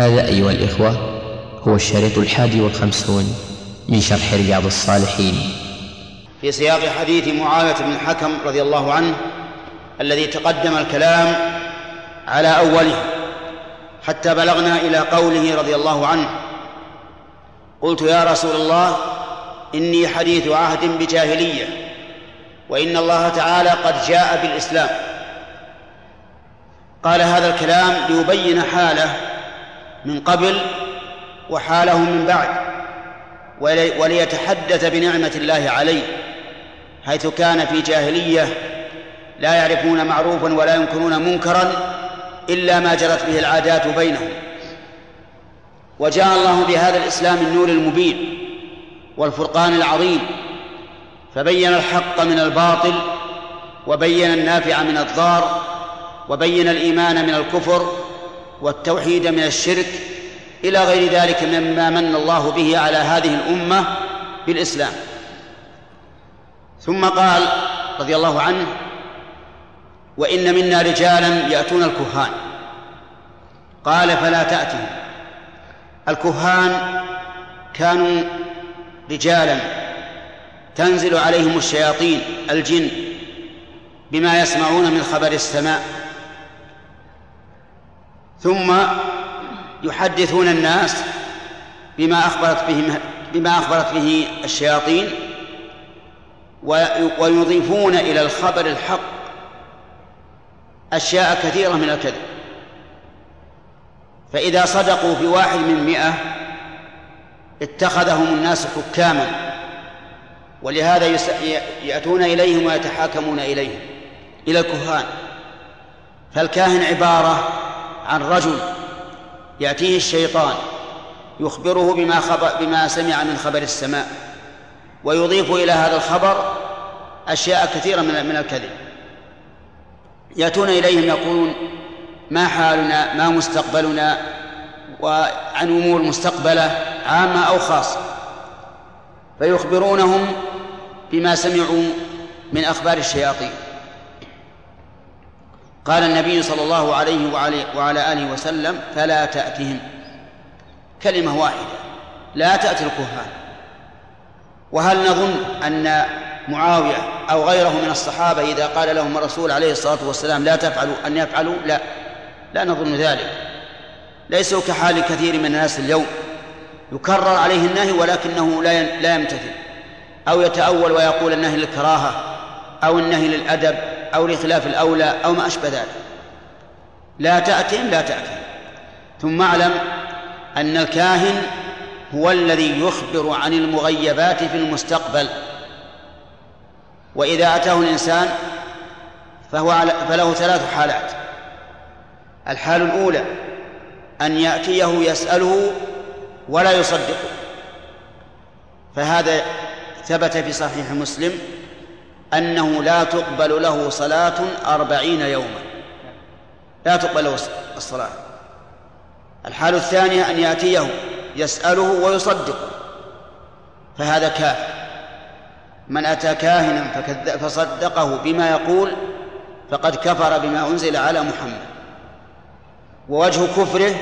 هذا أيها الإخوة هو الشريط 51 من شرح رياض الصالحين في سياق حديث معاوية بن الحكم رضي الله عنه الذي تقدم الكلام على أوله حتى بلغنا إلى قوله رضي الله عنه: قلت يا رسول الله إني حديث عهد بجاهلية وإن الله تعالى قد جاء بالإسلام. قال هذا الكلام ليبين حاله من قبل وحاله من بعد، وليتحدث بنعمة الله عليه، حيث كان في جاهلية لا يعرفون معروفا ولا ينكرون منكرا إلا ما جرت به العادات بينهم، وجاء الله بهذا الإسلام النور المبين والفرقان العظيم، فبين الحق من الباطل وبين النافع من الضار وبين الإيمان من الكفر والتوحيد من الشرك إلى غير ذلك مما من الله به على هذه الأمة بالإسلام. ثم قال رضي الله عنه: وإن منا رجالا يأتون الكهان. قال: فلا تأتهم. الكهان كانوا رجالا تنزل عليهم الشياطين الجن بما يسمعون من خبر السماء، ثم يحدثون الناس بما أخبرت به الشياطين، ويضيفون إلى الخبر الحق أشياء كثيرة من الكذب، فإذا صدقوا في 1 من 100 اتخذهم الناس حكاما، ولهذا يأتون إليهم ويتحاكمون إليهم إلى الكهان. فالكاهن عبارة عن رجل يأتيه الشيطان يخبره بما سمع من خبر السماء، ويضيف إلى هذا الخبر أشياء كثيرة من الكذب. يأتون إليهم يقولون: ما حالنا، ما مستقبلنا، وعن أمور مستقبلة عامة أو خاصة، فيخبرونهم بما سمعوا من أخبار الشياطين. قال النبي صلى الله عليه وعلى آله وسلم: فلا تأتهم. كلمة واحدة: لا تأتي الكهان. وهل نظن أن معاوية أو غيره من الصحابة إذا قال لهم الرسول عليه الصلاة والسلام لا تفعلوا أن يفعلوا؟ لا نظن ذلك. ليسوا كحال كثير من الناس اليوم، يكرر عليه النهي ولكنه لا يمتثل، أو يتأول ويقول النهي للكراهة أو النهي للأدب أو لخلاف الأولى أو ما أشبه ذلك. لا تأتهم لا تأتهم. ثم اعلم أن الكاهن هو الذي يخبر عن المغيبات في المستقبل، وإذا أتاه الإنسان فله 3 حالات. الحال الأولى أن يأتيه يسأله ولا يصدقه، فهذا ثبت في صحيح مسلم أنه لا تقبل له صلاة 40 يوما، لا تقبل له الصلاة. الحال الثانية أن يأتيه يسأله ويصدقه، فهذا كافر. من أتى كاهنا فصدقه بما يقول فقد كفر بما أنزل على محمد. ووجه كفره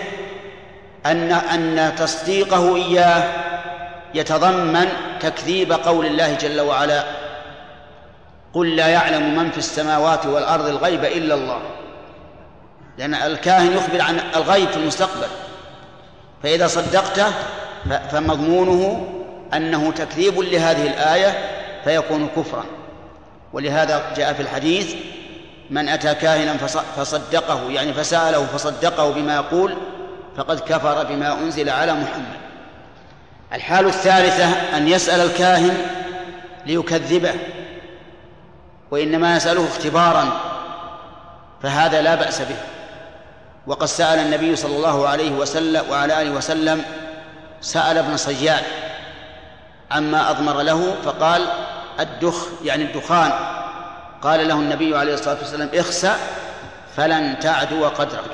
أن تصديقه إياه يتضمن تكذيب قول الله جل وعلا: قل لا يعلم من في السماوات والأرض الغيب إلا الله. لأن الكاهن يخبر عن الغيب في المستقبل، فإذا صدقته فمضمونه أنه تكذيب لهذه الآية فيكون كفرا. ولهذا جاء في الحديث: من أتى كاهنا فصدقه، يعني فسأله فصدقه بما يقول فقد كفر بما أنزل على محمد. الحال الثالثة أن يسأل الكاهن ليكذبه، وإنما يسأله اختبارا، فهذا لا بأس به. وقد سأل النبي صلى الله عليه وسلم وعلى آله وسلم، سأل ابن صياد عما أضمر له فقال: يعني الدخان. قال له النبي عليه الصلاة والسلام: اخسأ فلن تعدو قدرك.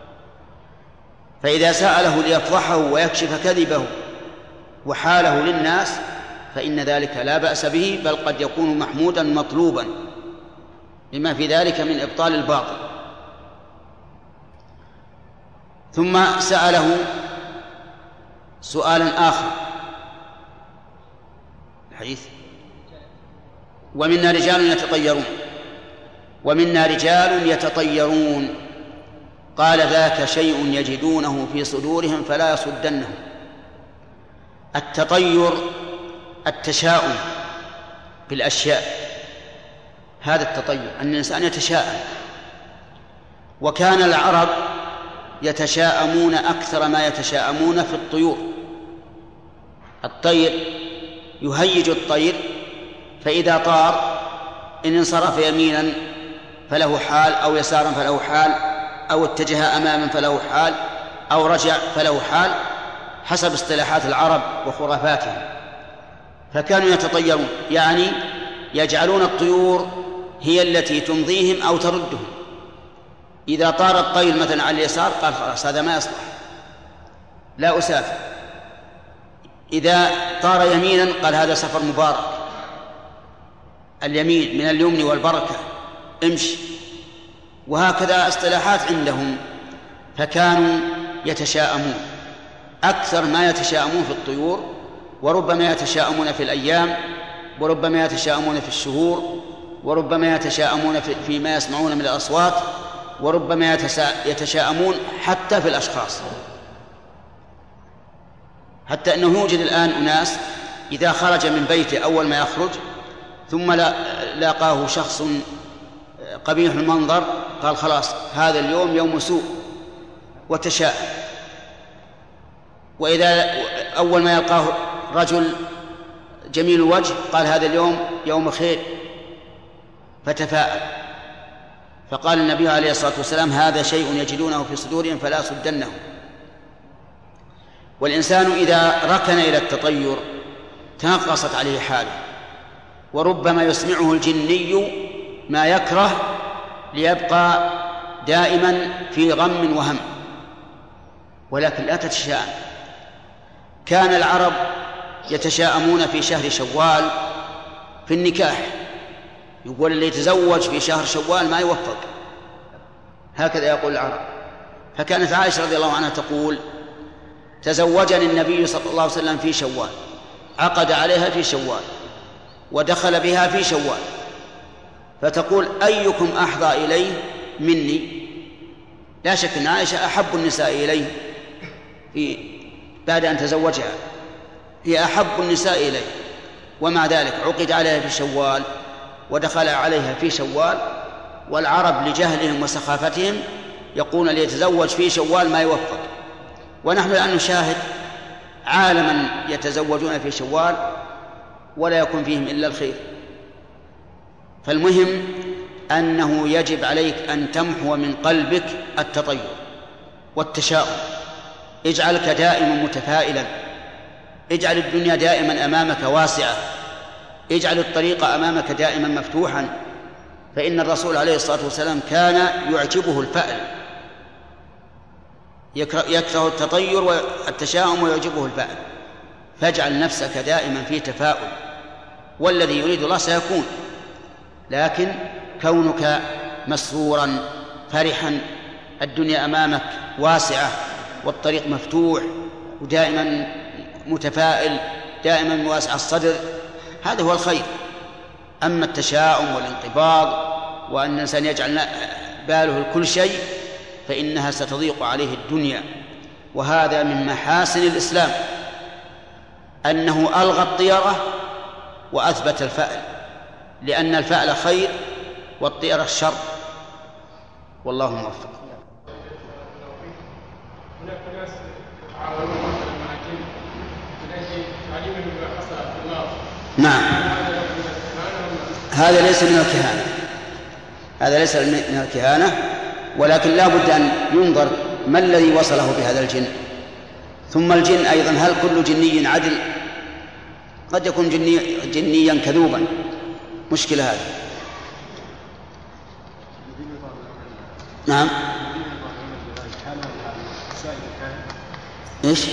فإذا سأله ليفضحه ويكشف كذبه وحاله للناس فإن ذلك لا بأس به، بل قد يكون محمودا مطلوبا لما في ذلك من إبطال الباطل. ثم سأله سؤالا آخر الحديث: ومنا رجال يتطيرون قال: ذاك شيء يجدونه في صدورهم فلا يصدنهم. التطير التشاؤم بالأشياء، هذا التطير، أن الإنسان يتشاءم. وكان العرب يتشاءمون أكثر ما يتشاءمون في الطيور. الطير يهيج الطير، فإذا طار إن انصرف يمينا فله حال، أو يسارا فله حال، أو اتجه أماما فله حال، أو رجع فله حال، حسب اصطلاحات العرب وخرافاتهم. فكانوا يتطيرون، يعني يجعلون الطيور هي التي تمضيهم أو تردهم. إذا طار الطير مثلا على اليسار قال: خلاص هذا ما يصلح، لا أسافر. إذا طار يمينا قال: هذا سفر مبارك، اليمين من اليمن والبركة، امشي. وهكذا اصطلاحات عندهم. فكانوا يتشاءمون أكثر ما يتشاءمون في الطيور، وربما يتشاءمون في الأيام، وربما يتشاءمون في الشهور، وربما يتشاءمون فيما يسمعون من الأصوات، وربما يتشاءمون حتى في الأشخاص. حتى أنه يوجد الآن أناس إذا خرج من بيته أول ما يخرج ثم لاقاه شخص قبيح المنظر قال: خلاص هذا اليوم يوم سوء، وتشاءم. وإذا أول ما يلقاه رجل جميل الوجه قال: هذا اليوم يوم خير، فتفاءل. فقال النبي عليه الصلاة والسلام: هذا شيء يجدونه في صدورهم فلا يصدنهم. والإنسان إذا ركن إلى التطير تنقصت عليه حاله، وربما يسمعه الجني ما يكره ليبقى دائما في غم وهم. ولكن لا تتشاءم. كان العرب يتشاءمون في شهر شوال في النكاح، يقول: اللي يتزوج في شهر شوال ما يوفق، هكذا يقول العرب. فكانت عائشة رضي الله عنها تقول: تزوجني النبي صلى الله عليه وسلم في شوال، عقد عليها في شوال، ودخل بها في شوال. فتقول: أيكم أحظى إليه مني؟ لا شك أن عائشة أحب النساء إليه بعد أن تزوجها، هي أحب النساء إليه، ومع ذلك عقد عليها في شوال ودخل عليها في شوال. والعرب لجهلهم وسخافتهم يقولون: ليتزوج في شوال ما يوفق. ونحن الآن نشاهد عالما يتزوجون في شوال ولا يكون فيهم إلا الخير. فالمهم أنه يجب عليك أن تمحو من قلبك التطير والتشاؤم. اجعلك دائما متفائلا، اجعل الدنيا دائما أمامك واسعة، اجعل الطريق أمامك دائما مفتوحا. فإن الرسول عليه الصلاة والسلام كان يعجبه الفأل، يكره التطير والتشاؤم ويعجبه الفأل. فاجعل نفسك دائما في تفاؤل، والذي يريد الله سيكون. لكن كونك مسرورا فرحا، الدنيا أمامك واسعة والطريق مفتوح، ودائما متفائل، دائما واسع الصدر، هذا هو الخير. أما التشاؤم والانقباض وأن الإنسان يجعل باله لكل شيء فإنها ستضيق عليه الدنيا. وهذا من محاسن الإسلام أنه ألغى الطيرة وأثبت الفأل، لأن الفأل خير والطيرة الشر، والله موفق. هناك ناس يتعاونون مع الجن من أجل تعليمهم ما حصل في النار. نعم، هذا ليس من الكهانة، هذا ليس من الكهانة، ولكن لا بد أن ينظر ما الذي وصله بهذا الجن. ثم الجن أيضا، هل كل جني عدل؟ قد يكون جنيا كذوبا، مشكلة هذه. نعم. إيش؟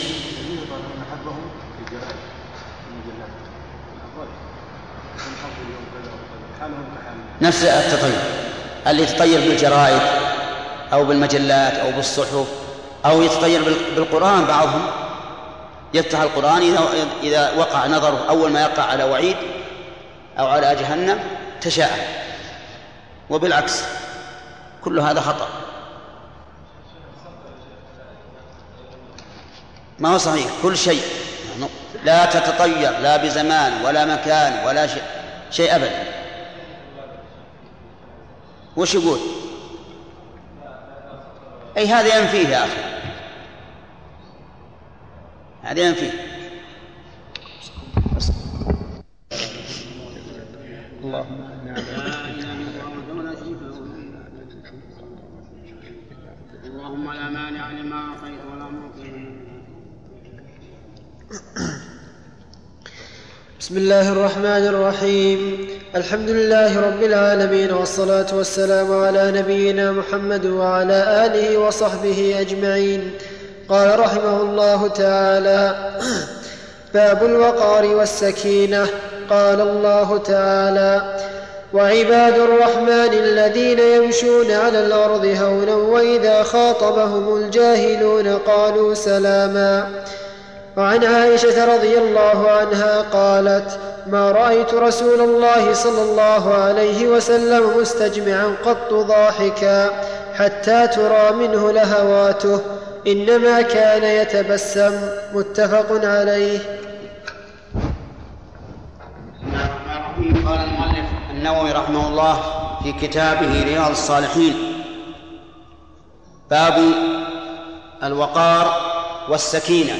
نفس التطير اللي يتطير بالجرائد أو بالمجلات أو بالصحف أو يتطير بالقرآن. بعضهم يفتح القرآن إذا وقع نظره أول ما يقع على وعيد أو على جهنم تشاءم، وبالعكس كل هذا خطأ. ما هو صحيح كل شيء، لا تتطير لا بزمان ولا مكان ولا شيء أبدا. وش يقول؟ أي هذا ينفيه يا أخي، هذا ينفيه. اللهم لا مانع لما أعطيت ولا معطي. بسم الله الرحمن الرحيم. الحمد لله رب العالمين، والصلاة والسلام على نبينا محمد وعلى آله وصحبه أجمعين. قال رحمه الله تعالى: باب الوقار والسكينة. قال الله تعالى: وعباد الرحمن الذين يمشون على الأرض هونا وإذا خاطبهم الجاهلون قالوا سلاما. وعن عائشة رضي الله عنها قالت: ما رأيت رسول الله صلى الله عليه وسلم مستجمعا قط ضاحكا حتى ترى منه لهواته، إنما كان يتبسم. متفق عليه. قال المؤلف النووي رحمه الله في كتابه رياض الصالحين: باب الوقار والسكينة.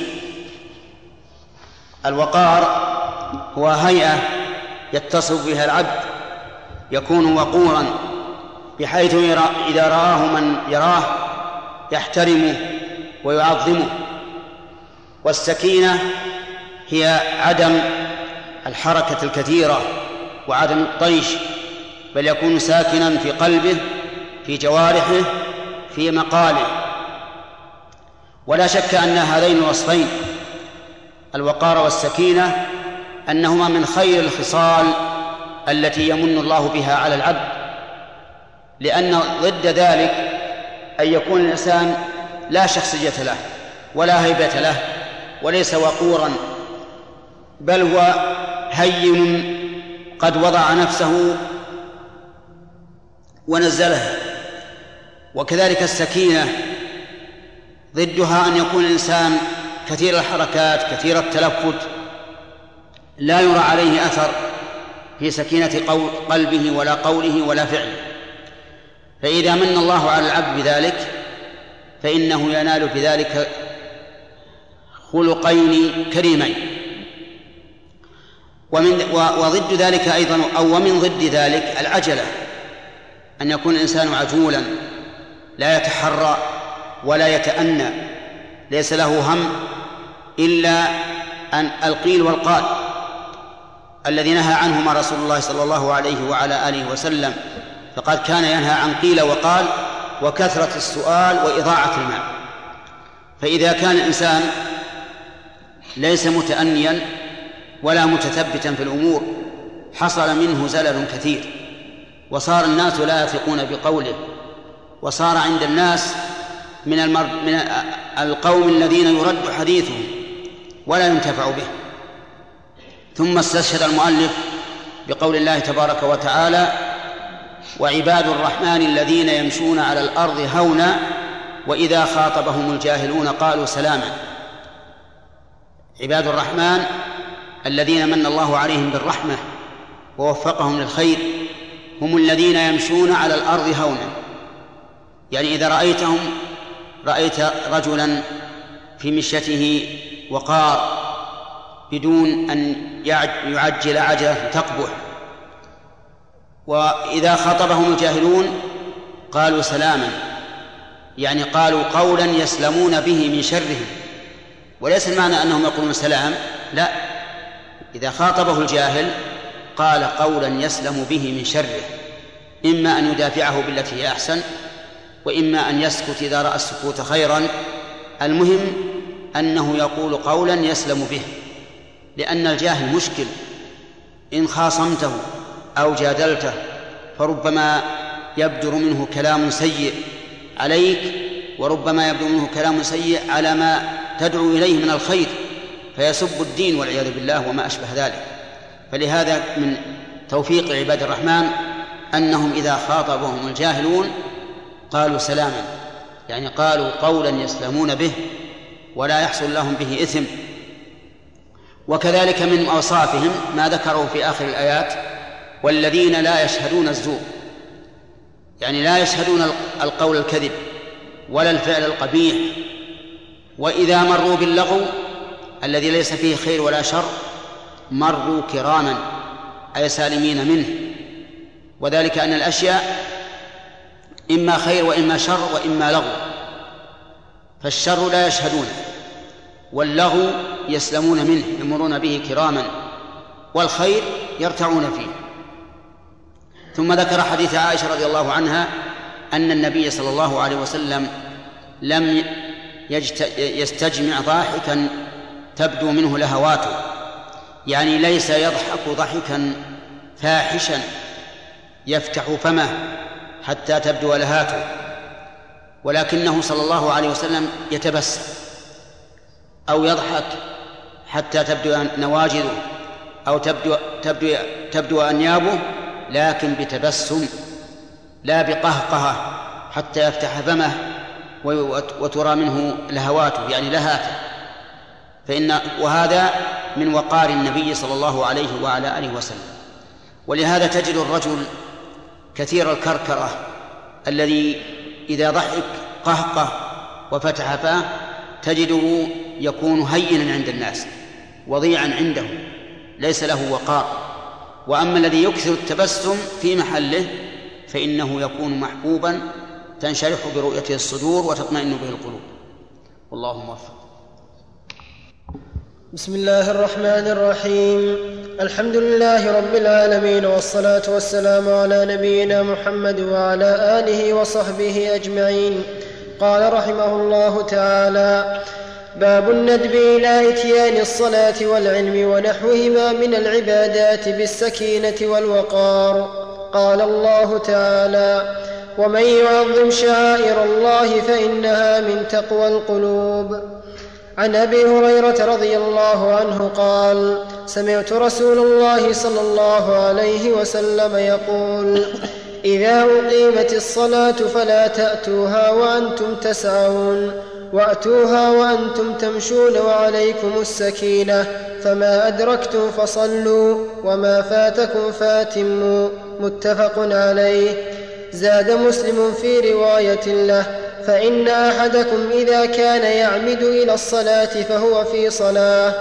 الوقار هو هيئة يتصف بها العبد، يكون وقورا بحيث إذا رآه من يراه يحترمه ويعظمه. والسكينة هي عدم الحركة الكثيرة وعدم الطيش، بل يكون ساكنا في قلبه، في جوارحه، في مقاله. ولا شك أن هذين الوصفين الوقار والسكينة أنهما من خير الخصال التي يمن الله بها على العبد، لأن ضد ذلك أن يكون الإنسان لا شخصية له ولا هيبة له وليس وقورا، بل هو هين قد وضع نفسه ونزلها. وكذلك السكينة ضدها أن يكون الإنسان كثير الحركات كثير التلفت، لا يرى عليه أثر في سكينة قلبه ولا قوله ولا فعله. فإذا من الله على العبد بذلك فإنه ينال بذلك خلقين كريمين. وضد ذلك أيضا أو ومن ضد ذلك العجلة، أن يكون الإنسان عجولا لا يتحرى ولا يتأنى، ليس له هم إلا أن القيل والقال الذي نهى عنهما رسول الله صلى الله عليه وعلى آله وسلم، فقد كان ينهى عن قيل وقال وكثرة السؤال وإضاعة المال. فإذا كان الإنسان ليس متأنيا ولا متثبتا في الأمور حصل منه زلل كثير، وصار الناس لا يثقون بقوله، وصار عند الناس من القوم الذين يرد حديثهم ولا ينتفع به. ثم استشهد المؤلف بقول الله تبارك وتعالى: وعباد الرحمن الذين يمشون على الأرض هونا وإذا خاطبهم الجاهلون قالوا سلاما. عباد الرحمن الذين من الله عليهم بالرحمة ووفقهم للخير هم الذين يمشون على الأرض هونا، يعني إذا رأيتهم رأيت رجلا في مشيته وقار بدون أن يعجل عجلة تقبح. وإذا خاطبهم الجاهلون قالوا سلاما، يعني قالوا قولا يسلمون به من شرهم، وليس المعنى أنهم يقولون سلام، لا، إذا خاطبه الجاهل قال قولا يسلم به من شره، إما أن يدافعه بالتي هي أحسن، وإما أن يسكت إذا رأى السكوت خيرا. المهم أنه يقول قولا يسلم به، لأن الجاهل مشكل، إن خاصمته أو جادلته فربما يبدر منه كلام سيء عليك وربما يبدو منه كلام سيء على ما تدعو إليه من الخير فيسب الدين والعياذ بالله وما أشبه ذلك. فلهذا من توفيق عباد الرحمن أنهم إذا خاطبهم الجاهلون قالوا سلاما، يعني قالوا قولا يسلمون به ولا يحصل لهم به إثم. وكذلك من أوصافهم ما ذكروا في آخر الآيات: والذين لا يشهدون الزور، يعني لا يشهدون القول الكذب ولا الفعل القبيح، وإذا مروا باللغو الذي ليس فيه خير ولا شر مروا كراما أي سالمين منه، وذلك أن الأشياء إما خير وإما شر وإما لغو، فالشر لا يشهدونه واللغو يسلمون منه يمرون به كراما، والخير يرتعون فيه. ثم ذكر حديث عائشة رضي الله عنها أن النبي صلى الله عليه وسلم لم يستجمع ضاحكا تبدو منه لهواته، يعني ليس يضحك ضحكا فاحشا يفتح فمه حتى تبدو لهاته، ولكنه صلى الله عليه وسلم يتبسم أو يضحك حتى تبدو نواجذه أو تبدو أنيابه، لكن بتبسم لا بقهقهة حتى يفتح فمه وترى منه لهواته يعني لهاته. وهذا من وقار النبي صلى الله عليه وعلى آله وسلم. ولهذا تجد الرجل كثير الكركرة الذي إذا ضحك قهقه وفتح فاه تجده يكون هينا عند الناس وضيعا عندهم ليس له وقار. وأما الذي يكثر التبسم في محله فإنه يكون محبوبا تنشرح برؤيته الصدور وتطمئن به القلوب. والله موفق. بسم الله الرحمن الرحيم. الحمد لله رب العالمين، والصلاة والسلام على نبينا محمد وعلى آله وصحبه أجمعين. قال رحمه الله تعالى: باب الندب إلى إتيان الصلاة والعلم ونحوهما من العبادات بالسكينة والوقار. قال الله تعالى: ومن يعظم شعائر الله فإنها من تقوى القلوب. عن أبي هريرة رضي الله عنه قال: سمعت رسول الله صلى الله عليه وسلم يقول: إذا أقيمت الصلاة فلا تأتوها وأنتم تسعون، وأتوها وأنتم تمشون وعليكم السكينة، فما أدركتم فصلوا وما فاتكم فاتموا. متفق عليه. زاد مسلم في رواية له: فإن أحدكم إذا كان يعمد إلى الصلاة فهو في صلاة.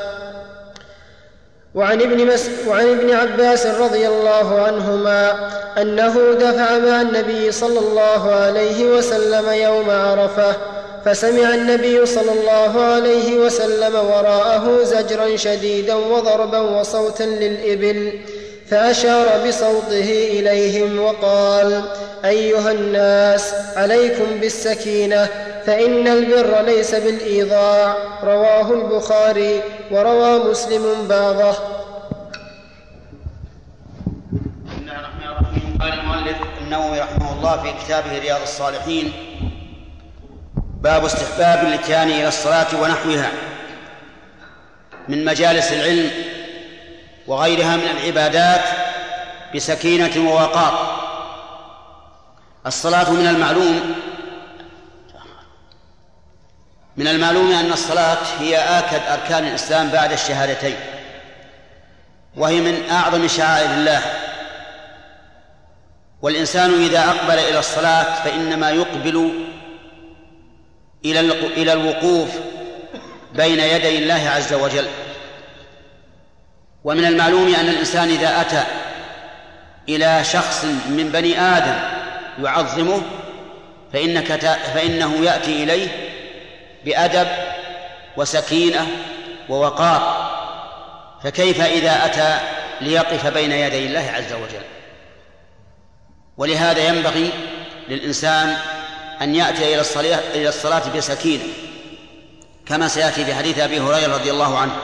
وعن ابن عباس رضي الله عنهما أنه دفع مع النبي صلى الله عليه وسلم يوم عرفة، فسمع النبي صلى الله عليه وسلم وراءه زجرا شديدا وضربا وصوتا للإبل، فأشار بصوته إليهم وقال: أيها الناس، عليكم بالسكينة، فإن البر ليس بالإيضاع. رواه البخاري، وروى مسلم بعضه. بسم الله الرحمن الرحيم. قال المؤلف النووي رحمه الله في كتابه رياض الصالحين: باب استحباب الاتيان إلى الصلاة ونحوها من مجالس العلم وغيرها من العبادات بسكينة ووقار. الصلاة من المعلوم أن الصلاة هي آكد أركان الإسلام بعد الشهادتين، وهي من أعظم شعائر الله. والإنسان إذا أقبل إلى الصلاة فإنما يقبل إلى الوقوف بين يدي الله عز وجل. ومن المعلوم أن الإنسان إذا أتى إلى شخص من بني آدم يعظمه فإنه يأتي إليه بأدب وسكينة ووقار، فكيف إذا أتى ليقف بين يدي الله عز وجل؟ ولهذا ينبغي للإنسان أن يأتي إلى الصلاة بسكينة، كما سيأتي في حديث أبي هريرة رضي الله عنه.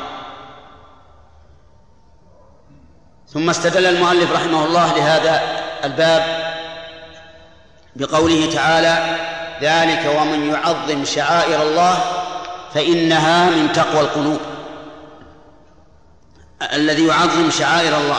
ثم استدل المؤلف رحمه الله لهذا الباب بقوله تعالى: ذلك ومن يعظم شعائر الله فإنها من تقوى القلوب. الذي يعظم شعائر الله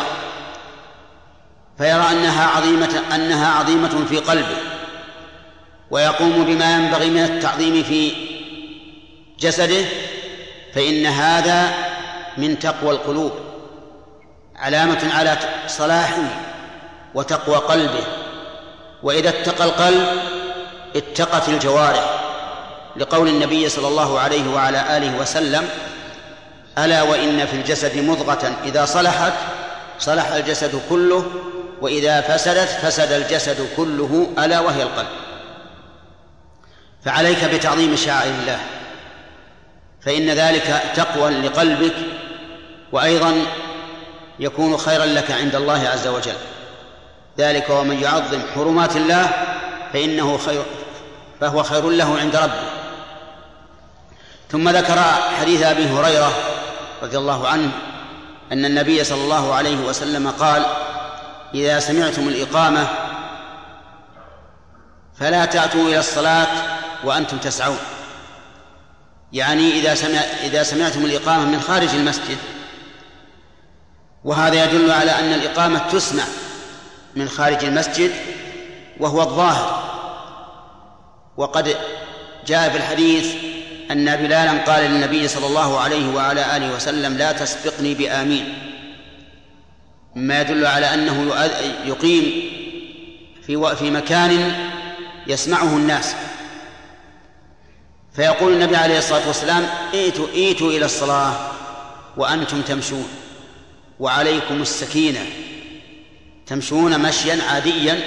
فيرى أنها عظيمة في قلبه ويقوم بما ينبغي من التعظيم في جسده، فإن هذا من تقوى القلوب، علامة على صلاحه وتقوى قلبه. وإذا اتقى القلب اتقت الجوارح، لقول النبي صلى الله عليه وعلى آله وسلم: ألا وإن في الجسد مضغة إذا صلحت صلح الجسد كله وإذا فسدت فسد الجسد كله ألا وهي القلب. فعليك بتعظيم شعائر الله، فإن ذلك تقوى لقلبك، وأيضا يكون خيرا لك عند الله عز وجل. ذلك ومن يعظم حرمات الله فهو خير له عند ربه. ثم ذكر حديث أبي هريرة رضي الله عنه أن النبي صلى الله عليه وسلم قال: إذا سمعتم الإقامة فلا تأتوا إلى الصلاة وأنتم تسعون. يعني إذا سمعتم الإقامة من خارج المسجد، وهذا يدل على أن الإقامة تسمع من خارج المسجد وهو الظاهر. وقد جاء في الحديث أن بلالا قال للنبي صلى الله عليه وعلى آله وسلم: لا تسبقني بآمين، مما يدل على أنه يقيم في مكان يسمعه الناس. فيقول النبي عليه الصلاة والسلام: ائتوا إلى الصلاة وأنتم تمشون وعليكم السكينة، تمشون مشيا عاديا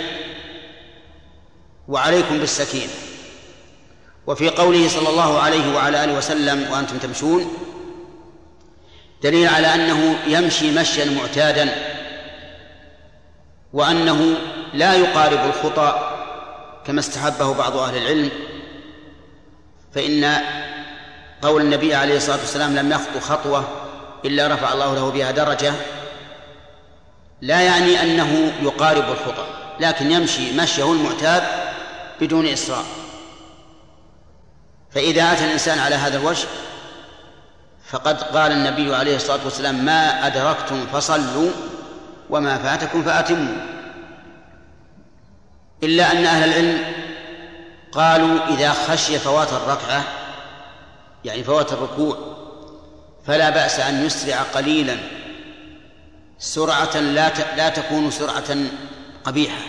وعليكم بالسكينة. وفي قوله صلى الله عليه وعلى آله وسلم وأنتم تمشون دليل على أنه يمشي مشيا معتادا، وأنه لا يقارب الخطى كما استحبه بعض أهل العلم. فإن قول النبي عليه الصلاة والسلام: لم يخطو خطوة إلا رفع الله له بها درجة، لا يعني أنه يقارب الخطى، لكن يمشي مشيه المعتاد بدون إسراء. فإذا أتى الإنسان على هذا الوجه فقد قال النبي عليه الصلاة والسلام: ما أدركتم فصلوا وما فاتكم فأتموا. إلا أن أهل العلم قالوا إذا خشي فوات الركعة، يعني فوات الركوع، فلا بأس أن يسرع قليلا سرعة لا تكون سرعة قبيحة،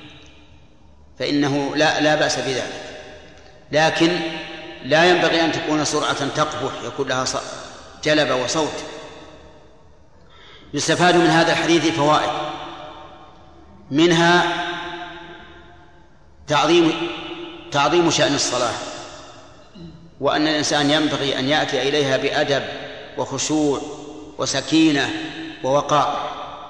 فإنه لا بأس بذلك، لكن لا ينبغي أن تكون سرعة تقبح يكون لها جلب وصوت. يستفاد من هذا الحديث فوائد، منها تعظيم شأن الصلاة، وأن الإنسان ينبغي أن يأتي إليها بأدب وخشوع وسكينة ووقار.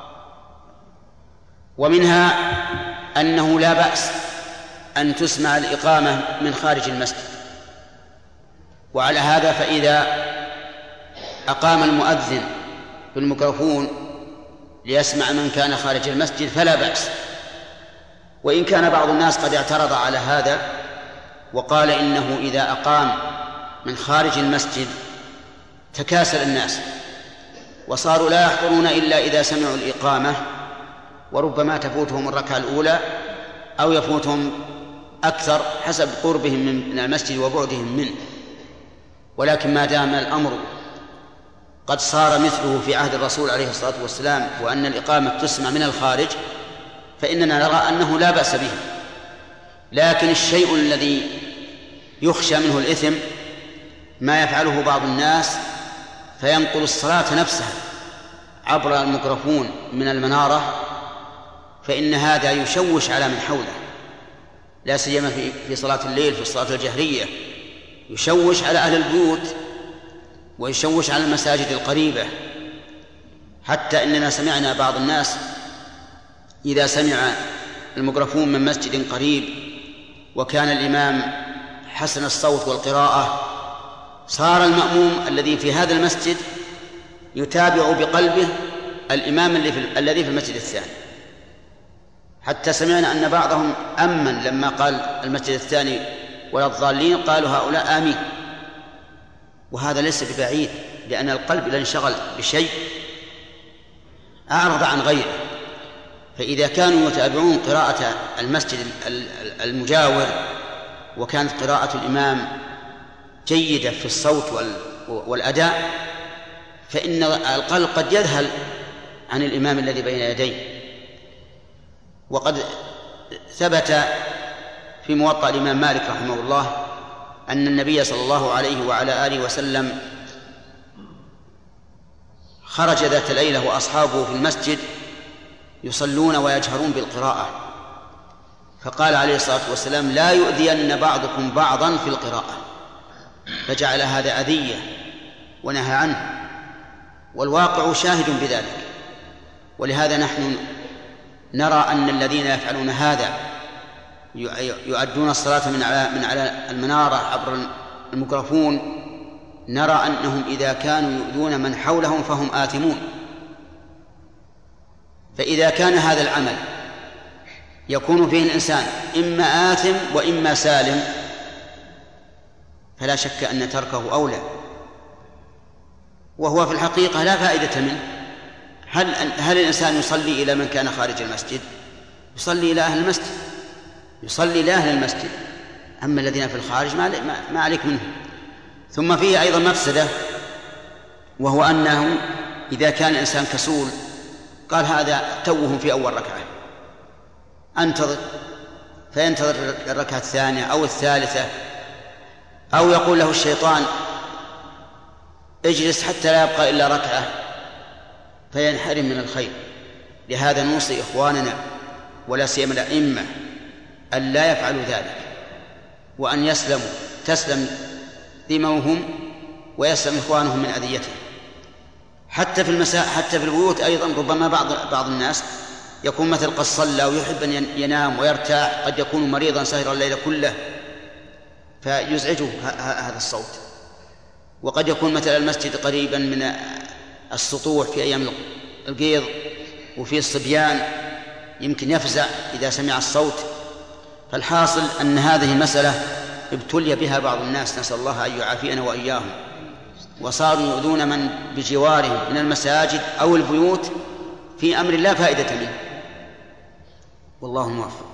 ومنها أنه لا بأس أن تسمع الإقامة من خارج المسجد، وعلى هذا فإذا أقام المؤذن بالميكروفون ليسمع من كان خارج المسجد فلا بأس. وإن كان بعض الناس قد اعترض على هذا وقال إنه إذا أقام من خارج المسجد تكاسل الناس وصاروا لا يحضرون إلا إذا سمعوا الإقامة، وربما تفوتهم الركعة الأولى أو يفوتهم أكثر حسب قربهم من المسجد وبعدهم منه. ولكن ما دام الأمر قد صار مثله في عهد الرسول عليه الصلاة والسلام وأن الإقامة تسمع من الخارج، فإننا نرى أنه لا بأس به. لكن الشيء الذي يخشى منه الإثم ما يفعله بعض الناس فينقل الصلاة نفسها عبر الميكروفون من المنارة، فإن هذا يشوش على من حوله، لا سيما في صلاة الليل، في الصلاة الجهرية، يشوش على أهل البيوت ويشوش على المساجد القريبة. حتى إننا سمعنا بعض الناس إذا سمع الميكروفون من مسجد قريب وكان الإمام حسن الصوت والقراءة، صار المأموم الذي في هذا المسجد يتابع بقلبه الإمام الذي في المسجد الثاني، حتى سمعنا أن بعضهم أمن لما قال المسجد الثاني ولا الضالين قالوا هؤلاء آمين. وهذا ليس ببعيد، لأن القلب إذا انشغل بشيء أعرض عن غيره. فإذا كانوا يتابعون قراءة المسجد المجاور وكانت قراءة الإمام جيدة في الصوت والأداء، فإن القلب قد يذهل عن الإمام الذي بين يديه. وقد ثبت في موطأ الإمام مالك رحمه الله أن النبي صلى الله عليه وعلى آله وسلم خرج ذات ليلة وأصحابه في المسجد يصلون ويجهرون بالقراءة، فقال عليه الصلاة والسلام: لا يؤذين بعضكم بعضا في القراءة، فجعل هذا أذية ونهى عنه، والواقع شاهد بذلك. ولهذا نحن نرى أن الذين يفعلون هذا يؤدون الصلاة من على المنارة عبر الميكروفون، نرى أنهم إذا كانوا يؤذون من حولهم فهم آثمون. فإذا كان هذا العمل يكون فيه الإنسان إما آثم وإما سالم، فلا شك أن تركه أولى. وهو في الحقيقة لا فائدة منه. هل الإنسان يصلي إلى من كان خارج المسجد؟ يصلي إلى أهل المسجد، يصلي إلى أهل المسجد. أما الذين في الخارج ما عليك منهم. ثم فيه أيضا مفسدة، وهو أنه إذا كان الإنسان كسول قال هذا توهم في أول ركعة، أنتظر، فينتظر الركعة الثانية أو الثالثة، أو يقول له الشيطان اجلس حتى لا يبقى إلا ركعة، فينحرم من الخير. لهذا نوصي إخواننا ولا سيما الأئمة أن لا يفعلوا ذلك، وأن تسلم ذممهم ويسلم إخوانهم من أذيتهم. حتى في المساء، حتى في البيوت أيضا، ربما بعض الناس يكون مثل قد صلى ويحب أن ينام ويرتاح، قد يكون مريضا سهر الليل كله فيزعجه هذا الصوت. وقد يكون مثل المسجد قريبا من السطوح في أيام القيض، وفي الصبيان يمكن يفزع إذا سمع الصوت. فالحاصل أن هذه المسألة ابتلي بها بعض الناس، نسأل الله أن يعافينا وإياهم، وصاروا يؤذون من بجوارهم من المساجد أو البيوت في أمر لا فائدة منه، والله موفق.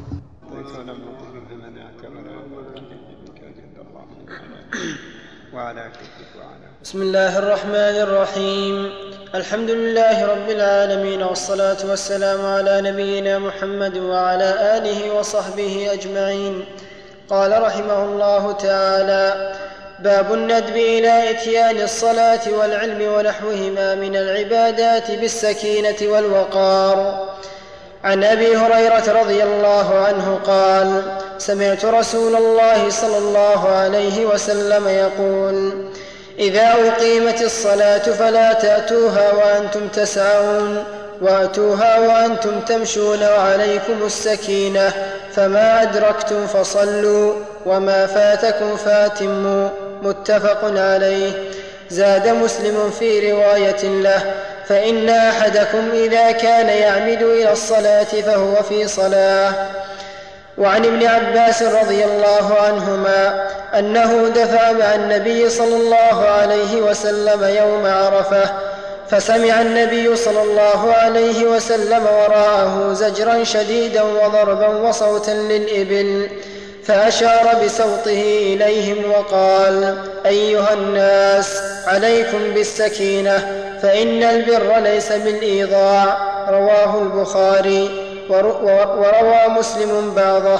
بسم الله الرحمن الرحيم. الحمد لله رب العالمين، والصلاة والسلام على نبينا محمد وعلى آله وصحبه أجمعين. قال رحمه الله تعالى: باب الندب إلى إتيان الصلاة والعلم ونحوهما من العبادات بالسكينة والوقار. عن أبي هريرة رضي الله عنه قال: سمعت رسول الله صلى الله عليه وسلم يقول: إذا أقيمت الصلاة فلا تأتوها وأنتم تسعون، وأتوها وأنتم تمشون وعليكم السكينة، فما أدركتم فصلوا وما فاتكم فاتموا. متفق عليه. زاد مسلم في رواية له: فإن أحدكم إذا كان يعمد إلى الصلاة فهو في صلاة. وعن ابن عباس رضي الله عنهما أنه دفع مع النبي صلى الله عليه وسلم يوم عرفة، فسمع النبي صلى الله عليه وسلم وراءه زجرا شديدا وضربا وصوتا للإبل، فأشار بصوته إليهم وقال: أيها الناس، عليكم بالسكينة، فإن البر ليس بالإيضاع. رواه البخاري، وروى مسلم بعضه.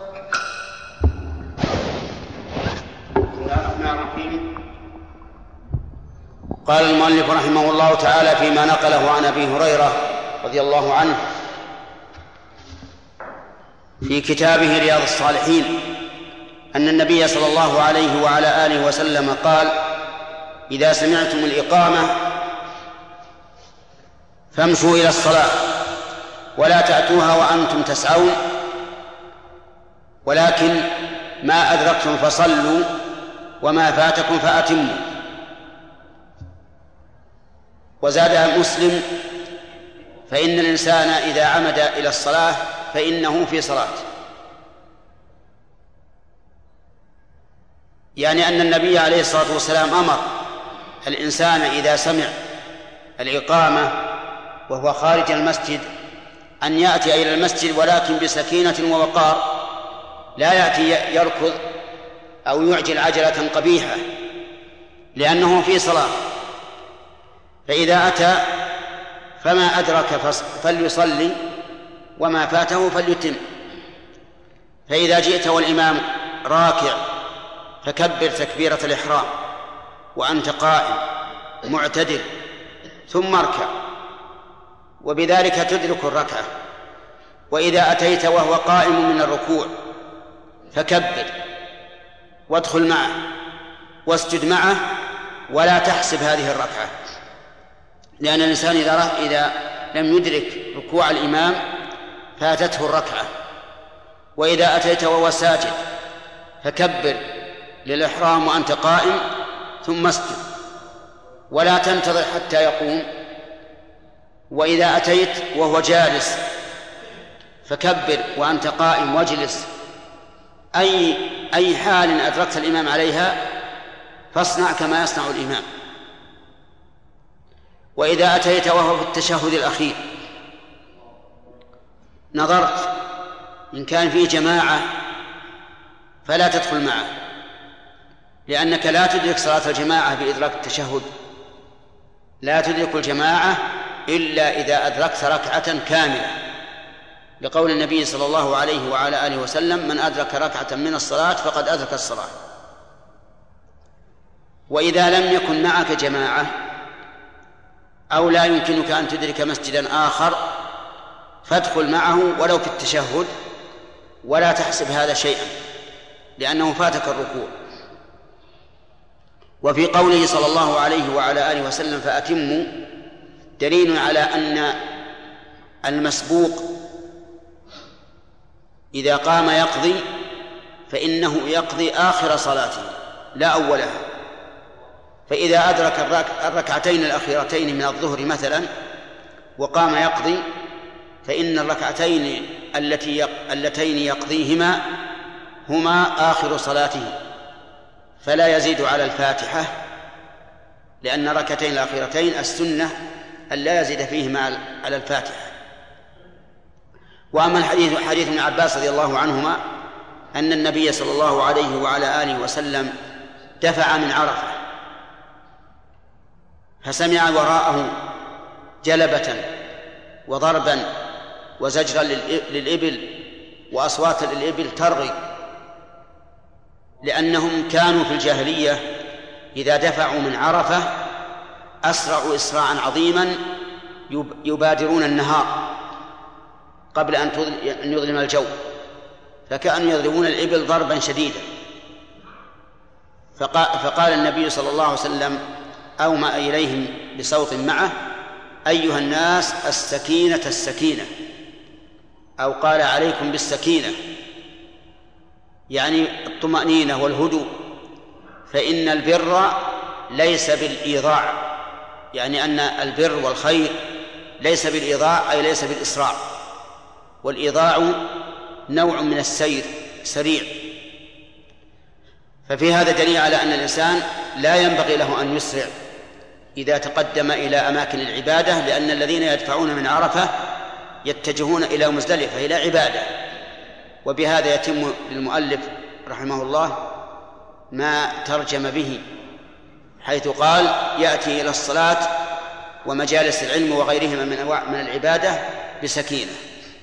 قال المؤلف رحمه الله تعالى فيما نقله عن أبي هريرة رضي الله عنه في كتابه رياض الصالحين أن النبي صلى الله عليه وعلى آله وسلم قال: إذا سمعتم الإقامة فامشوا إلى الصلاة ولا تأتوها وأنتم تسعون، ولكن ما أدركتم فصلوا وما فاتكم فأتموا. وزاد مسلم: فإن الإنسان إذا عمد إلى الصلاة فإنه في صلاة. يعني أن النبي عليه الصلاة والسلام أمر الإنسان إذا سمع الإقامة وهو خارج المسجد أن يأتي إلى المسجد ولكن بسكينة ووقار، لا يأتي يركض أو يعجل عجلة قبيحة لأنه في صلاة. فإذا أتى فما أدرك فليصلي وما فاته فليتم. فإذا جئت والإمام راكع فكبر تكبيرة الإحرام وأنت قائم معتدل ثم اركع، وبذلك تدرك الركعة. وإذا أتيت وهو قائم من الركوع فكبر وادخل معه واسجد معه، ولا تحسب هذه الركعة، لأن الإنسان إذا لم يدرك ركوع الإمام فاتته الركعة. وإذا أتيت وهو ساجد فكبر للإحرام وأنت قائم ثم اسجد ولا تنتظر حتى يقوم. وإذا أتيت وهو جالس فكبر وأنت قائم واجلس. أي حال أدركت الإمام عليها فاصنع كما يصنع الإمام. وإذا أتيت وهو في التشهد الأخير نظرت إن كان فيه جماعة فلا تدخل معه، لأنك لا تدرك صلاة الجماعة بإدراك التشهد، لا تدرك الجماعة إلا إذا أدركت ركعة كاملة، لقول النبي صلى الله عليه وعلى آله وسلم: من أدرك ركعة من الصلاة فقد أدرك الصلاة. وإذا لم يكن معك جماعة أو لا يمكنك أن تدرك مسجدا آخر فادخل معه ولو في التشهد، ولا تحسب هذا شيئا لأنه فاتك الركوع. وفي قوله صلى الله عليه وعلى آله وسلم: فأتموا، دليل على أن المسبوق إذا قام يقضي فإنه يقضي آخر صلاته لا أولها. فإذا أدرك الركعتين الأخيرتين من الظهر مثلا وقام يقضي فإن الركعتين اللتين يقضيهما هما آخر صلاته، فلا يزيد على الفاتحة، لأن الركعتين الأخيرتين السنة أن لا يزيد فيهما على الفاتحة. وأما حديث ابن عباس رضي الله عنهما أن النبي صلى الله عليه وعلى آله وسلم دفع من عرفة فسمع وراءه جلبة وضربا وزجرا للإبل وأصوات الإبل ترغي، لأنهم كانوا في الجاهلية إذا دفعوا من عرفة أسرعوا إسراعا عظيما يبادرون النهار قبل أن يظلم الجو، فكانوا يضربون الإبل ضربا شديدا. فقال النبي صلى الله عليه وسلم أومأ إليهم بصوت معه: أيها الناس السكينة السكينة، أو قال: عليكم بالسكينة، يعني الطمأنينة والهدوء، فإن البر ليس بالإيضاع، يعني أن البر والخير ليس بالإيضاع أي ليس بالإسراع، والإيضاع نوع من السير سريع. ففي هذا دليل على أن الإنسان لا ينبغي له أن يسرع إذا تقدم إلى أماكن العبادة، لأن الذين يدفعون من عرفة يتجهون إلى مزدلفة إلى عبادة. وبهذا يتم للمؤلف رحمه الله ما ترجم به، حيث قال: يأتي إلى الصلاة ومجالس العلم وغيرهما من أنواع من العبادة بسكينة.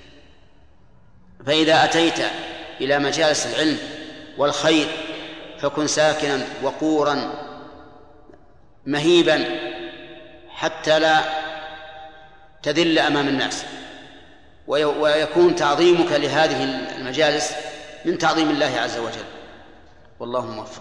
فإذا أتيت إلى مجالس العلم والخير فكن ساكنا وقورا مهيبا حتى لا تذل أمام الناس، ويكون تعظيمك لهذه المجالس من تعظيم الله عز وجل. والله موفق.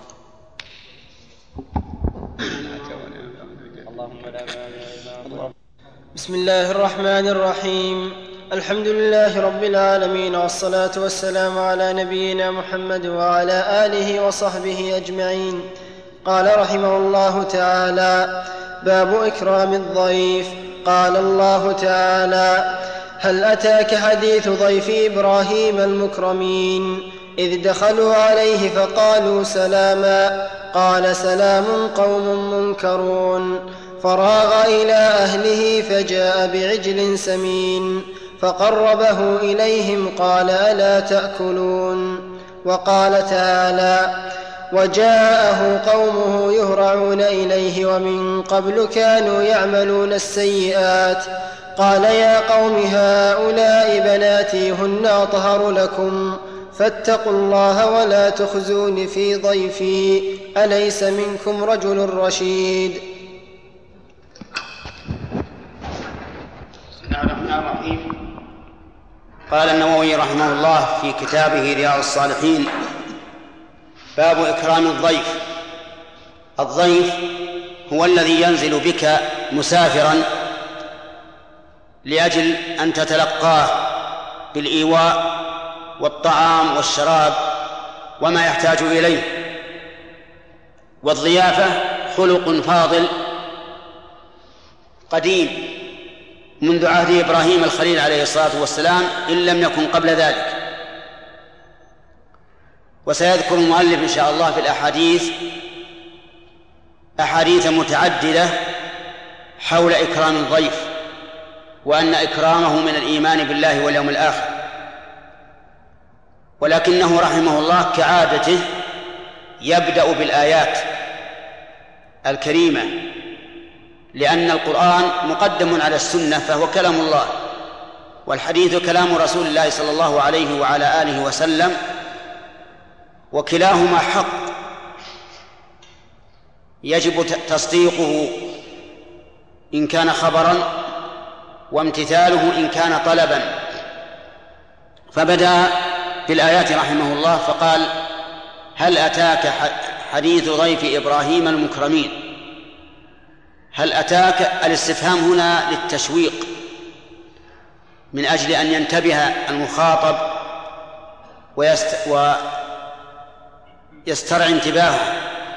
بسم الله الرحمن الرحيم. الحمد لله رب العالمين، والصلاة والسلام على نبينا محمد وعلى آله وصحبه أجمعين. قال رحمه الله تعالى: باب إكرام الضيف. قال الله تعالى: هل أتاك حديث ضيف إبراهيم المكرمين؟ إذ دخلوا عليه فقالوا سلاما قال سلام قوم منكرون. فراغ إلى أهله فجاء بعجل سمين فقربه إليهم قال ألا تأكلون. وقال تعالى وجاءه قومه يهرعون إليه ومن قبل كانوا يعملون السيئات قال يا قوم هؤلاء بناتي هن أطهر لكم فاتقوا الله ولا تخزون في ضيفي أليس منكم رجل رشيد. بسم الله الرحمن الرحيم. قال النووي رحمه الله في كتابه رياض الصالحين باب إكرام الضيف. الضيف هو الذي ينزل بك مسافرا لأجل أن تتلقاه بالإيواء والطعام والشراب وما يحتاج إليه. والضيافة خلق فاضل قديم منذ عهد إبراهيم الخليل عليه الصلاة والسلام إن لم يكن قبل ذلك. وسيذكر المؤلف إن شاء الله في الأحاديث أحاديث متعددة حول إكرام الضيف وأن إكرامه من الإيمان بالله واليوم الآخر. ولكنه رحمه الله كعادته يبدأ بالآيات الكريمة لأن القرآن مقدم على السنة فهو كلام الله، والحديث كلام رسول الله صلى الله عليه وعلى آله وسلم، وكلاهما حق يجب تصديقه إن كان خبرا وامتثاله إن كان طلبا. فبدأ بالآيات رحمه الله فقال هل أتاك حديث ضيف إبراهيم المكرمين. هل أتاك الاستفهام هنا للتشويق من أجل أن ينتبه المخاطب ويسترعي انتباهه.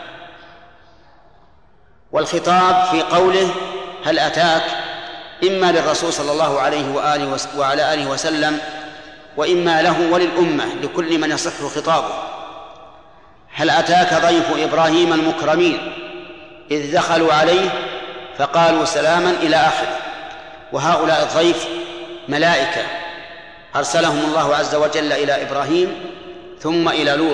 والخطاب في قوله هل أتاك إما للرسول صلى الله عليه وعلى آله وسلم وإما له وللأمة لكل من يصح خطابه. هل أتاك ضيف إبراهيم المكرمين إذ دخلوا عليه فقالوا سلاما إلى آخره. وهؤلاء الضيف ملائكة أرسلهم الله عز وجل إلى إبراهيم ثم إلى لوط.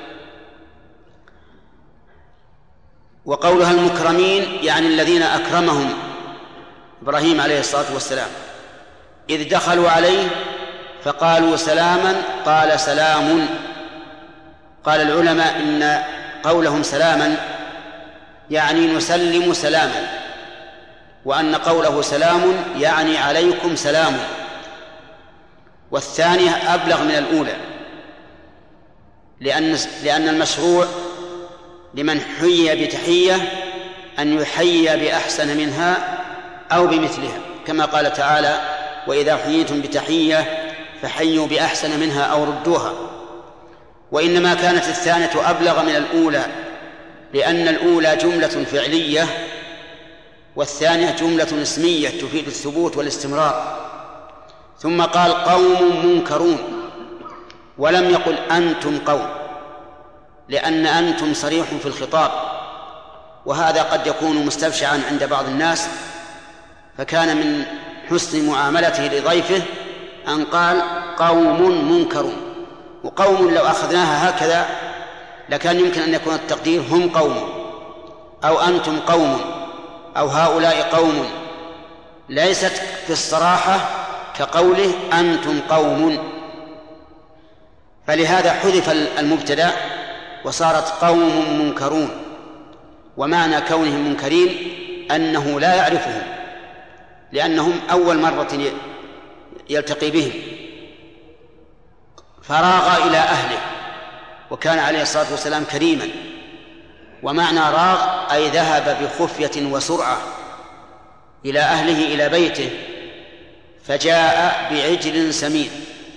وقولها المكرمين يعني الذين أكرمهم إبراهيم عليه الصلاة والسلام. إذ دخلوا عليه فقالوا سلاما قال سلام. قال العلماء إن قولهم سلاما يعني نسلم سلاما، وأن قوله سلام يعني عليكم سلام. والثانية أبلغ من الأولى لأن المشروع لمن حيي بتحية أن يحيي بأحسن منها أو بمثلها، كما قال تعالى وإذا حييتم بتحية فحيوا بأحسن منها أو ردوها. وإنما كانت الثانية أبلغ من الأولى لأن الأولى جملة فعلية والثانية جملة اسمية تفيد الثبوت والاستمرار. ثم قال قوم منكرون ولم يقل أنتم قوم، لأن أنتم صريح في الخطاب، وهذا قد يكون مستبشعا عند بعض الناس، فكان من حسن معاملته لضيفه أن قال قوم منكرون. وقوم لو أخذناها هكذا لكان يمكن أن يكون التقدير هم قوم أو أنتم قوم أو هؤلاء قوم، ليست في الصراحة كقوله أنتم قوم. فلهذا حذف المبتدأ وصارت قوم منكرون. ومعنى كونهم منكرين أنه لا يعرفهم لأنهم أول مرة يلتقي بهم. فراغ إلى أهله، وكان عليه الصلاة والسلام كريما. ومعنى راغ أي ذهب بخفية وسرعة إلى أهله إلى بيته، فجاء بعجل سمين.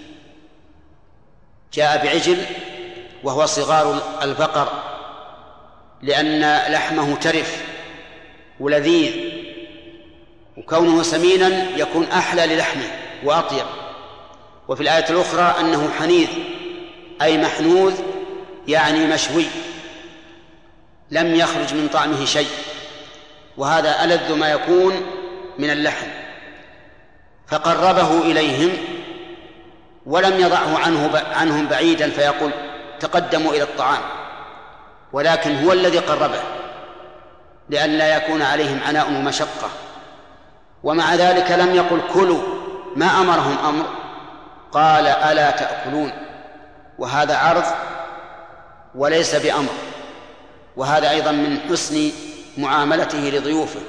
جاء بعجل وهو صغار البقر لأن لحمه ترف ولذيذ، وكونه سمينا يكون أحلى للحمه وأطيب. وفي الآية الأخرى أنه حنيذ أي محنوذ يعني مشوي لم يخرج من طعمه شيء، وهذا ألذ ما يكون من اللحم، فقربه إليهم ولم يضعه عنهم بعيدا فيقول تقدموا إلى الطعام، ولكن هو الذي قربه لئلا يكون عليهم عناء ومشقة. ومع ذلك لم يقل كلوا، ما أمرهم أمر، قال ألا تأكلون، وهذا عرض وليس بأمر، وهذا أيضا من حسن معاملته لضيوفه.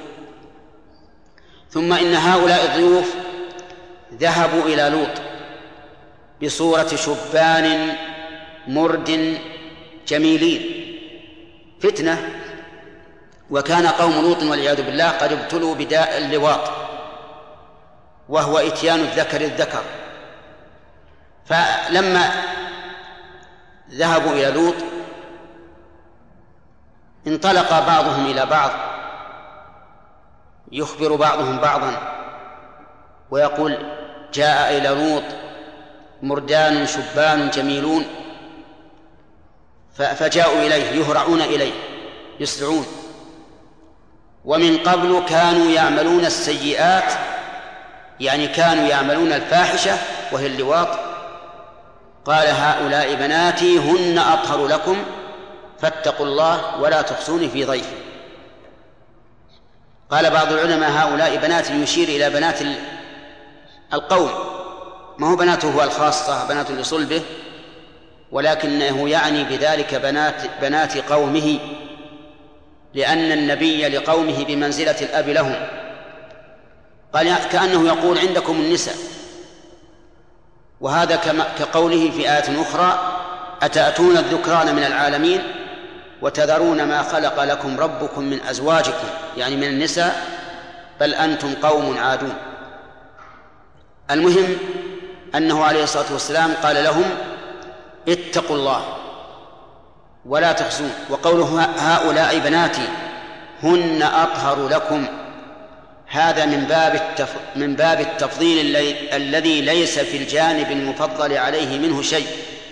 ثم إن هؤلاء الضيوف ذهبوا إلى لوط بصورة شبان مرد جميلين فتنة، وكان قوم لوط والعياذ بالله قد ابتلوا بداء اللواط، وهو إتيان الذكر الذكر. فلما ذهبوا إلى لوط انطلق بعضهم إلى بعض يخبر بعضهم بعضا ويقول جاء إلى لوط مردان شبان جميلون، فجاءوا إليه يهرعون إليه يسرعون. ومن قبل كانوا يعملون السيئات، يعني كانوا يعملون الفاحشة وهي اللواط. قال هؤلاء بناتي هن أطهر لكم فاتقوا الله ولا تخزوني في ضيفي. قال بعض العلماء هؤلاء بناتي يشير إلى بنات القوم، ما هو بناته هو الخاصة بنات لصلبه، ولكنه يعني بذلك بنات قومه، لأن النبي لقومه بمنزلة الأب لهم. قال كأنه يقول عندكم النساء، وهذا كقوله في آية أخرى أتأتون الذكران من العالمين وتذرون ما خلق لكم ربكم من أزواجكم، يعني من النساء، بل أنتم قوم عادون. المهم أنه عليه الصلاة والسلام قال لهم اتقوا الله ولا تخزون. وقوله هؤلاء بناتي هن أطهر لكم، هذا من باب التفضيل الذي ليس في الجانب المفضل عليه منه شيء،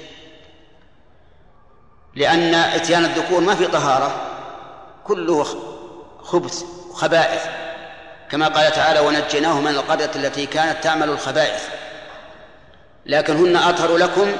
لأن إتيان الذكور ما في طهارة، كله خبث وخبائث، كما قال تعالى ونجيناه من القرية التي كانت تعمل الخبائث. لكن هن أطهر لكم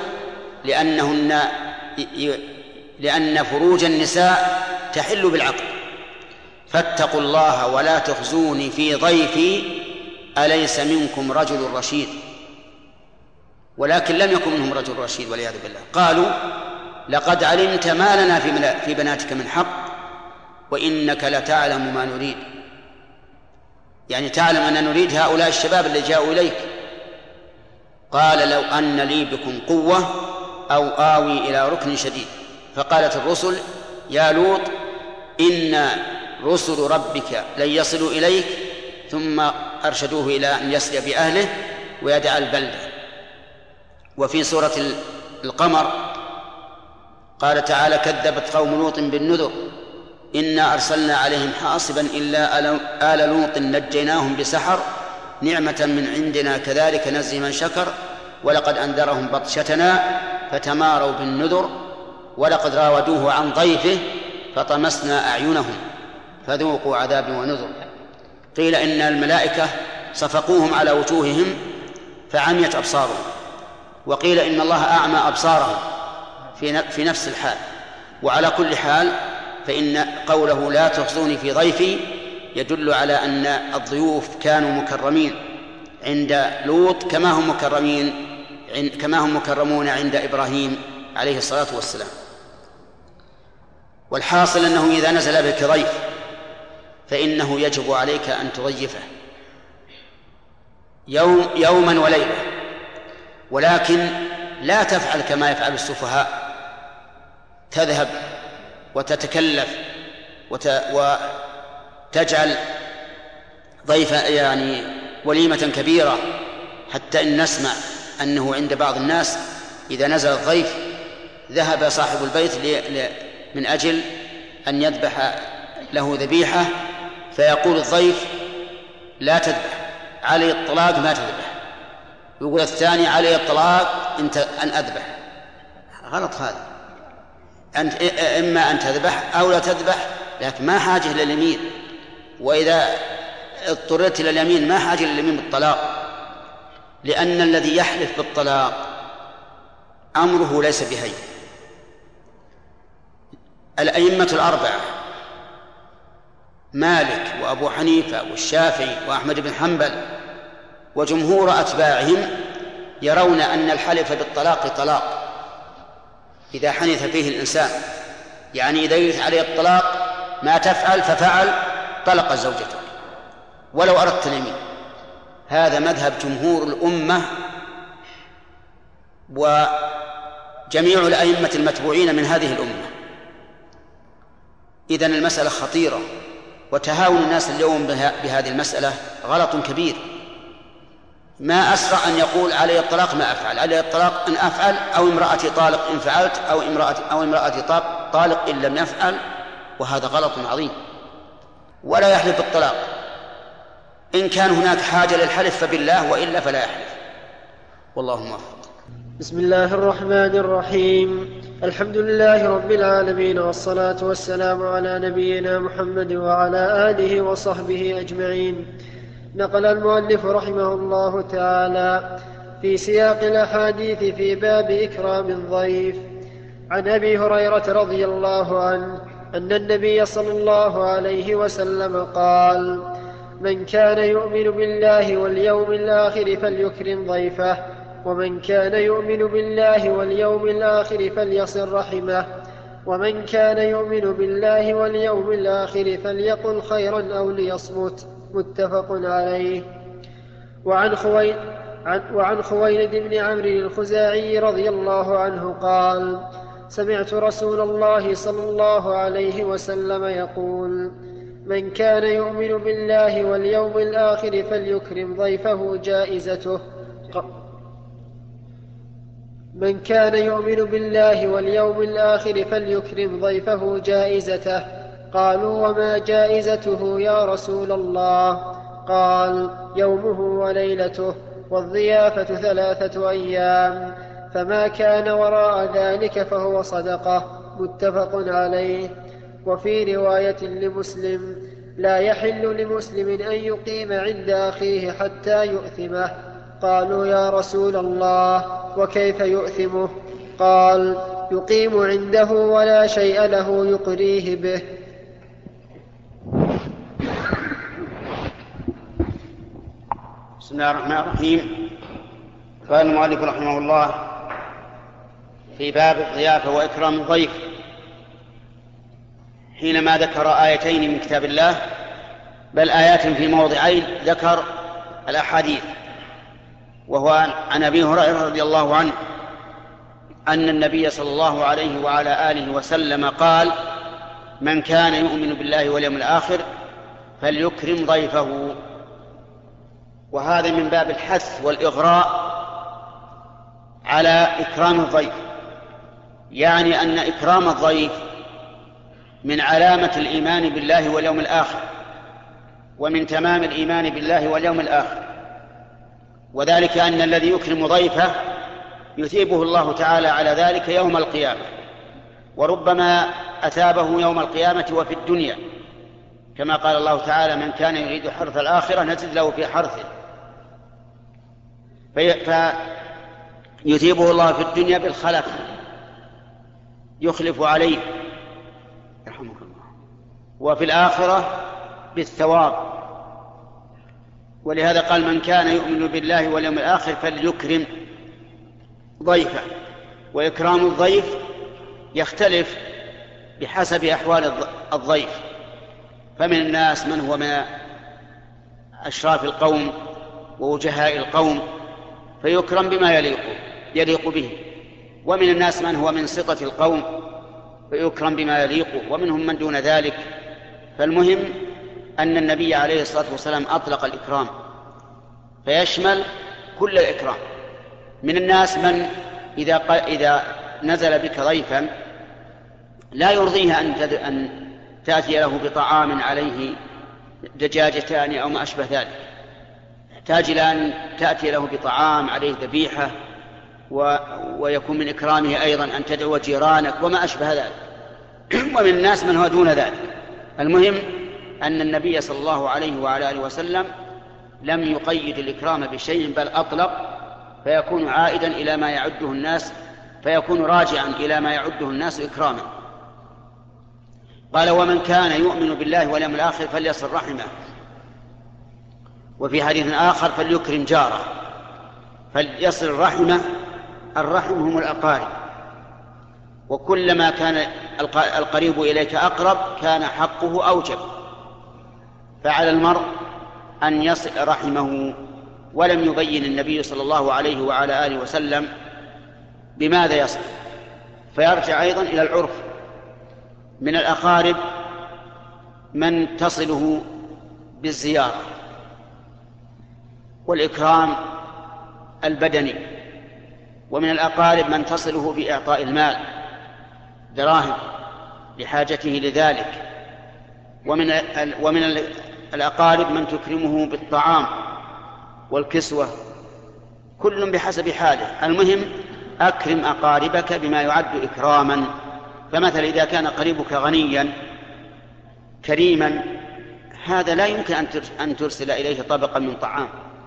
لأن فروج النساء تحل بالعقل. فاتقوا الله ولا تخزوني في ضيفي أليس منكم رجل رشيد. ولكن لم يكن منهم رجل رشيد والعياذ بالله. قالوا لقد علمت ما لنا في بناتك من حق وإنك لتعلم ما نريد، يعني تعلم أن نريد هؤلاء الشباب اللي جاءوا إليك. قال لو أن لي بكم قوة أو آوي إلى ركن شديد. فقالت الرسل يا لوط إن رسل ربك لن يصلوا إليك، ثم أرشدوه إلى أن يسري بأهله ويدع البلدة. وفي سورة القمر قال تعالى كذبت قوم لوط بالنذر إنا أرسلنا عليهم حاصبا إلا آل لوط نجيناهم بسحر نعمة من عندنا كذلك نجزي من شكر ولقد أنذرهم بطشتنا فتماروا بالنذر ولقد راودوه عن ضيفه فطمسنا أعينهم فذوقوا عذابي ونذر. قيل إن الملائكة صفقوهم على وجوههم فعميت أبصارهم، وقيل إن الله أعمى أبصارهم في نفس الحال. وعلى كل حال فإن قوله لا تخزوني في ضيفي يدل على أن الضيوف كانوا مكرمين عند لوط كما هم مكرمون عند إبراهيم عليه الصلاة والسلام. والحاصل أنه إذا نزل بك ضيف فإنه يجب عليك أن تضيفه يوما وليلة، ولكن لا تفعل كما يفعل السفهاء، تذهب وتتكلف وتجعل ضيف يعني وليمة كبيرة، حتى إن نسمع أنه عند بعض الناس إذا نزل الضيف ذهب صاحب البيت من أجل أن يذبح له ذبيحة، فيقول الضيف لا تذبح، علي الطلاق ما تذبح. يقول الثاني علي الطلاق أن أذبح. غلط هذا. أنت إما أن تذبح أو لا تذبح، لكن ما حاجة إلى اليمين. وإذا اضطررت إلى اليمين ما حاجة إلى اليمين بالطلاق، لأن الذي يحلف بالطلاق أمره ليس بهين. الأئمة الأربعة مالك وأبو حنيفة والشافعي وأحمد بن حنبل وجمهور أتباعهم يرون أن الحلف بالطلاق طلاق إذا حنث فيه الإنسان، يعني إذا يرث عليه الطلاق ما تفعل ففعل طلق زوجته ولو أردت اليمين. هذا مذهب جمهور الأمة وجميع الأئمة المتبوعين من هذه الأمة. إذن المسألة خطيرة، وتهاون الناس اليوم بهذه المسألة غلط كبير. ما أسرع أن يقول علي الطلاق ما أفعل، علي الطلاق أن أفعل، أو امرأتي طالق إن فعلت، أو امرأتي طالق إن لم يفعل، وهذا غلط عظيم. ولا يحلف بالطلاق، إن كان هناك حاجة للحلف فبالله، وإلا فلا يحلف. والله موفق. بسم الله الرحمن الرحيم. الحمد لله رب العالمين، والصلاة والسلام على نبينا محمد وعلى آله وصحبه أجمعين. نقل المؤلف رحمه الله تعالى في سياق الأحاديث في باب إكرام الضيف عن أبي هريرة رضي الله عنه أن النبي صلى الله عليه وسلم قال: من كان يؤمن بالله واليوم الآخر فليكرم ضيفه، ومن كان يؤمن بالله واليوم الآخر فليصل رحمه، ومن كان يؤمن بالله واليوم الآخر فليقل خيرا أو ليصمت. متفق عليه. وعن خويلد بن عمرو الخزاعي رضي الله عنه قال: سمعت رسول الله صلى الله عليه وسلم يقول: من كان يؤمن بالله واليوم الآخر فليكرم ضيفه جائزته. من كان يؤمن بالله واليوم الآخر فليكرم ضيفه جائزته. قالوا: وما جائزته يا رسول الله؟ قال: يومه وليلته، والضيافة 3 أيام، فما كان وراء ذلك فهو صدقة. متفق عليه. وفي رواية لمسلم: لا يحل لمسلم أن يقيم عند أخيه حتى يؤثمه. قالوا: يا رسول الله، وكيف يؤثمه؟ قال: يقيم عنده ولا شيء له يقريه به. بسم الله الرحمن الرحيم. قال المؤلف رحمه الله في باب الضيافة وإكرام الضيف، حينما ذكر آيتين من كتاب الله، بل آيات في موضعين، ذكر الأحاديث. وهو عن أبي هريرة رضي الله عنه أن النبي صلى الله عليه وعلى آله وسلم قال: من كان يؤمن بالله واليوم الآخر فليكرم ضيفه. وهذا من باب الحث والإغراء على إكرام الضيف، يعني أن إكرام الضيف من علامة الإيمان بالله واليوم الآخر، ومن تمام الإيمان بالله واليوم الآخر. وذلك أن الذي يكرم ضيفه يثيبه الله تعالى على ذلك يوم القيامة، وربما أثابه يوم القيامة وفي الدنيا، كما قال الله تعالى: من كان يريد حرث الآخرة نزد له في حرثه. فيثيبه الله في الدنيا بالخلف، يخلف عليه يرحمك الله، وفي الآخرة بالثواب. ولهذا قال: من كان يؤمن بالله واليوم الآخر فليكرم ضيفه. وإكرام الضيف يختلف بحسب أحوال الضيف، فمن الناس من هو من أشراف القوم ووجهاء القوم فيكرم بما يليق به، ومن الناس من هو من سطة القوم فيكرم بما يليق، ومنهم من دون ذلك. فالمهم أن النبي عليه الصلاة والسلام أطلق الإكرام فيشمل كل الإكرام. من الناس من إذا نزل بك ضيفا لا يرضيه أن تأتي له بطعام عليه دجاجتان أو ما أشبه ذلك، يحتاج إلى أن تأتي له بطعام عليه ذبيحة ويكون من إكرامه أيضا أن تدعو جيرانك وما أشبه ذلك. ومن الناس من هو دون ذلك. المهم أن النبي صلى الله عليه وعلى آله وسلم لم يقيد الإكرام بشيء بل أطلق، فيكون عائدا إلى ما يعده الناس، فيكون راجعا إلى ما يعده الناس إكراما. قال: ومن كان يؤمن بالله واليوم الآخر فليصل رحمه. وفي حديث آخر: فليكرم جاره. فليصل رحمه. الرحم هم الأقارب، وكلما كان القريب إليك أقرب كان حقه أوجب، فعلى المرء أن يصل رحمه. ولم يبين النبي صلى الله عليه وعلى آله وسلم بماذا يصل، فيرجع أيضا إلى العرف. من الأقارب من تصله بالزيارة والإكرام البدني، ومن الأقارب من تصله بإعطاء المال دراهم لحاجته لذلك، ومن الأقارب من تكرمه بالطعام والكسوة، كل بحسب حاله. المهم أكرم أقاربك بما يعد إكراما. فمثلا إذا كان قريبك غنيا كريما، هذا لا يمكن أن ترسل إليه طبقا من طعام،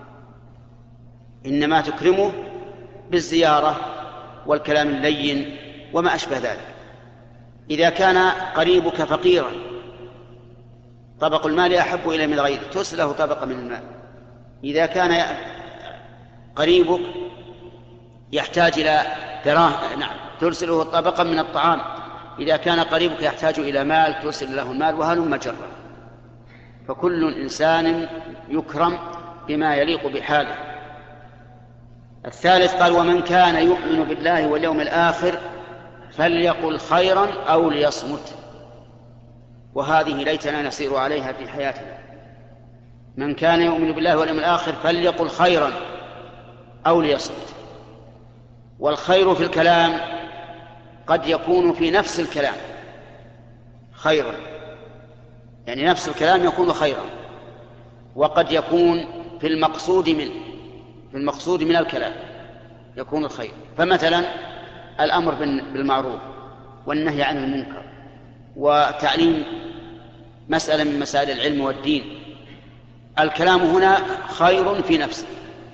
إنما تكرمه بالزيارة والكلام اللين وما أشبه ذلك. إذا كان قريبك فقيرا طبق المال أحب إليه من غيره، ترسله طبقا من المال. إذا كان قريبك يحتاج إلى دراهم، ترسله طبقا من الطعام. إذا كان قريبك يحتاج إلى مال ترسل له المال، وهلم جرا. فكل إنسان يكرم بما يليق بحاله. الثالث قال: ومن كان يؤمن بالله واليوم الآخر فليقل خيرا أو ليصمت. وهذه ليتنا نسير عليها في حياتنا. من كان يؤمن بالله واليوم الآخر فليقل خيرا أو ليصمت. والخير في الكلام قد يكون في نفس الكلام خيرا، يعني نفس الكلام يكون خيرا، وقد يكون في المقصود من الكلام يكون الخير. فمثلا الأمر بالمعروف والنهي عن المنكر وتعليم مسألة من مسائل العلم والدين، الكلام هنا خير في نفسه.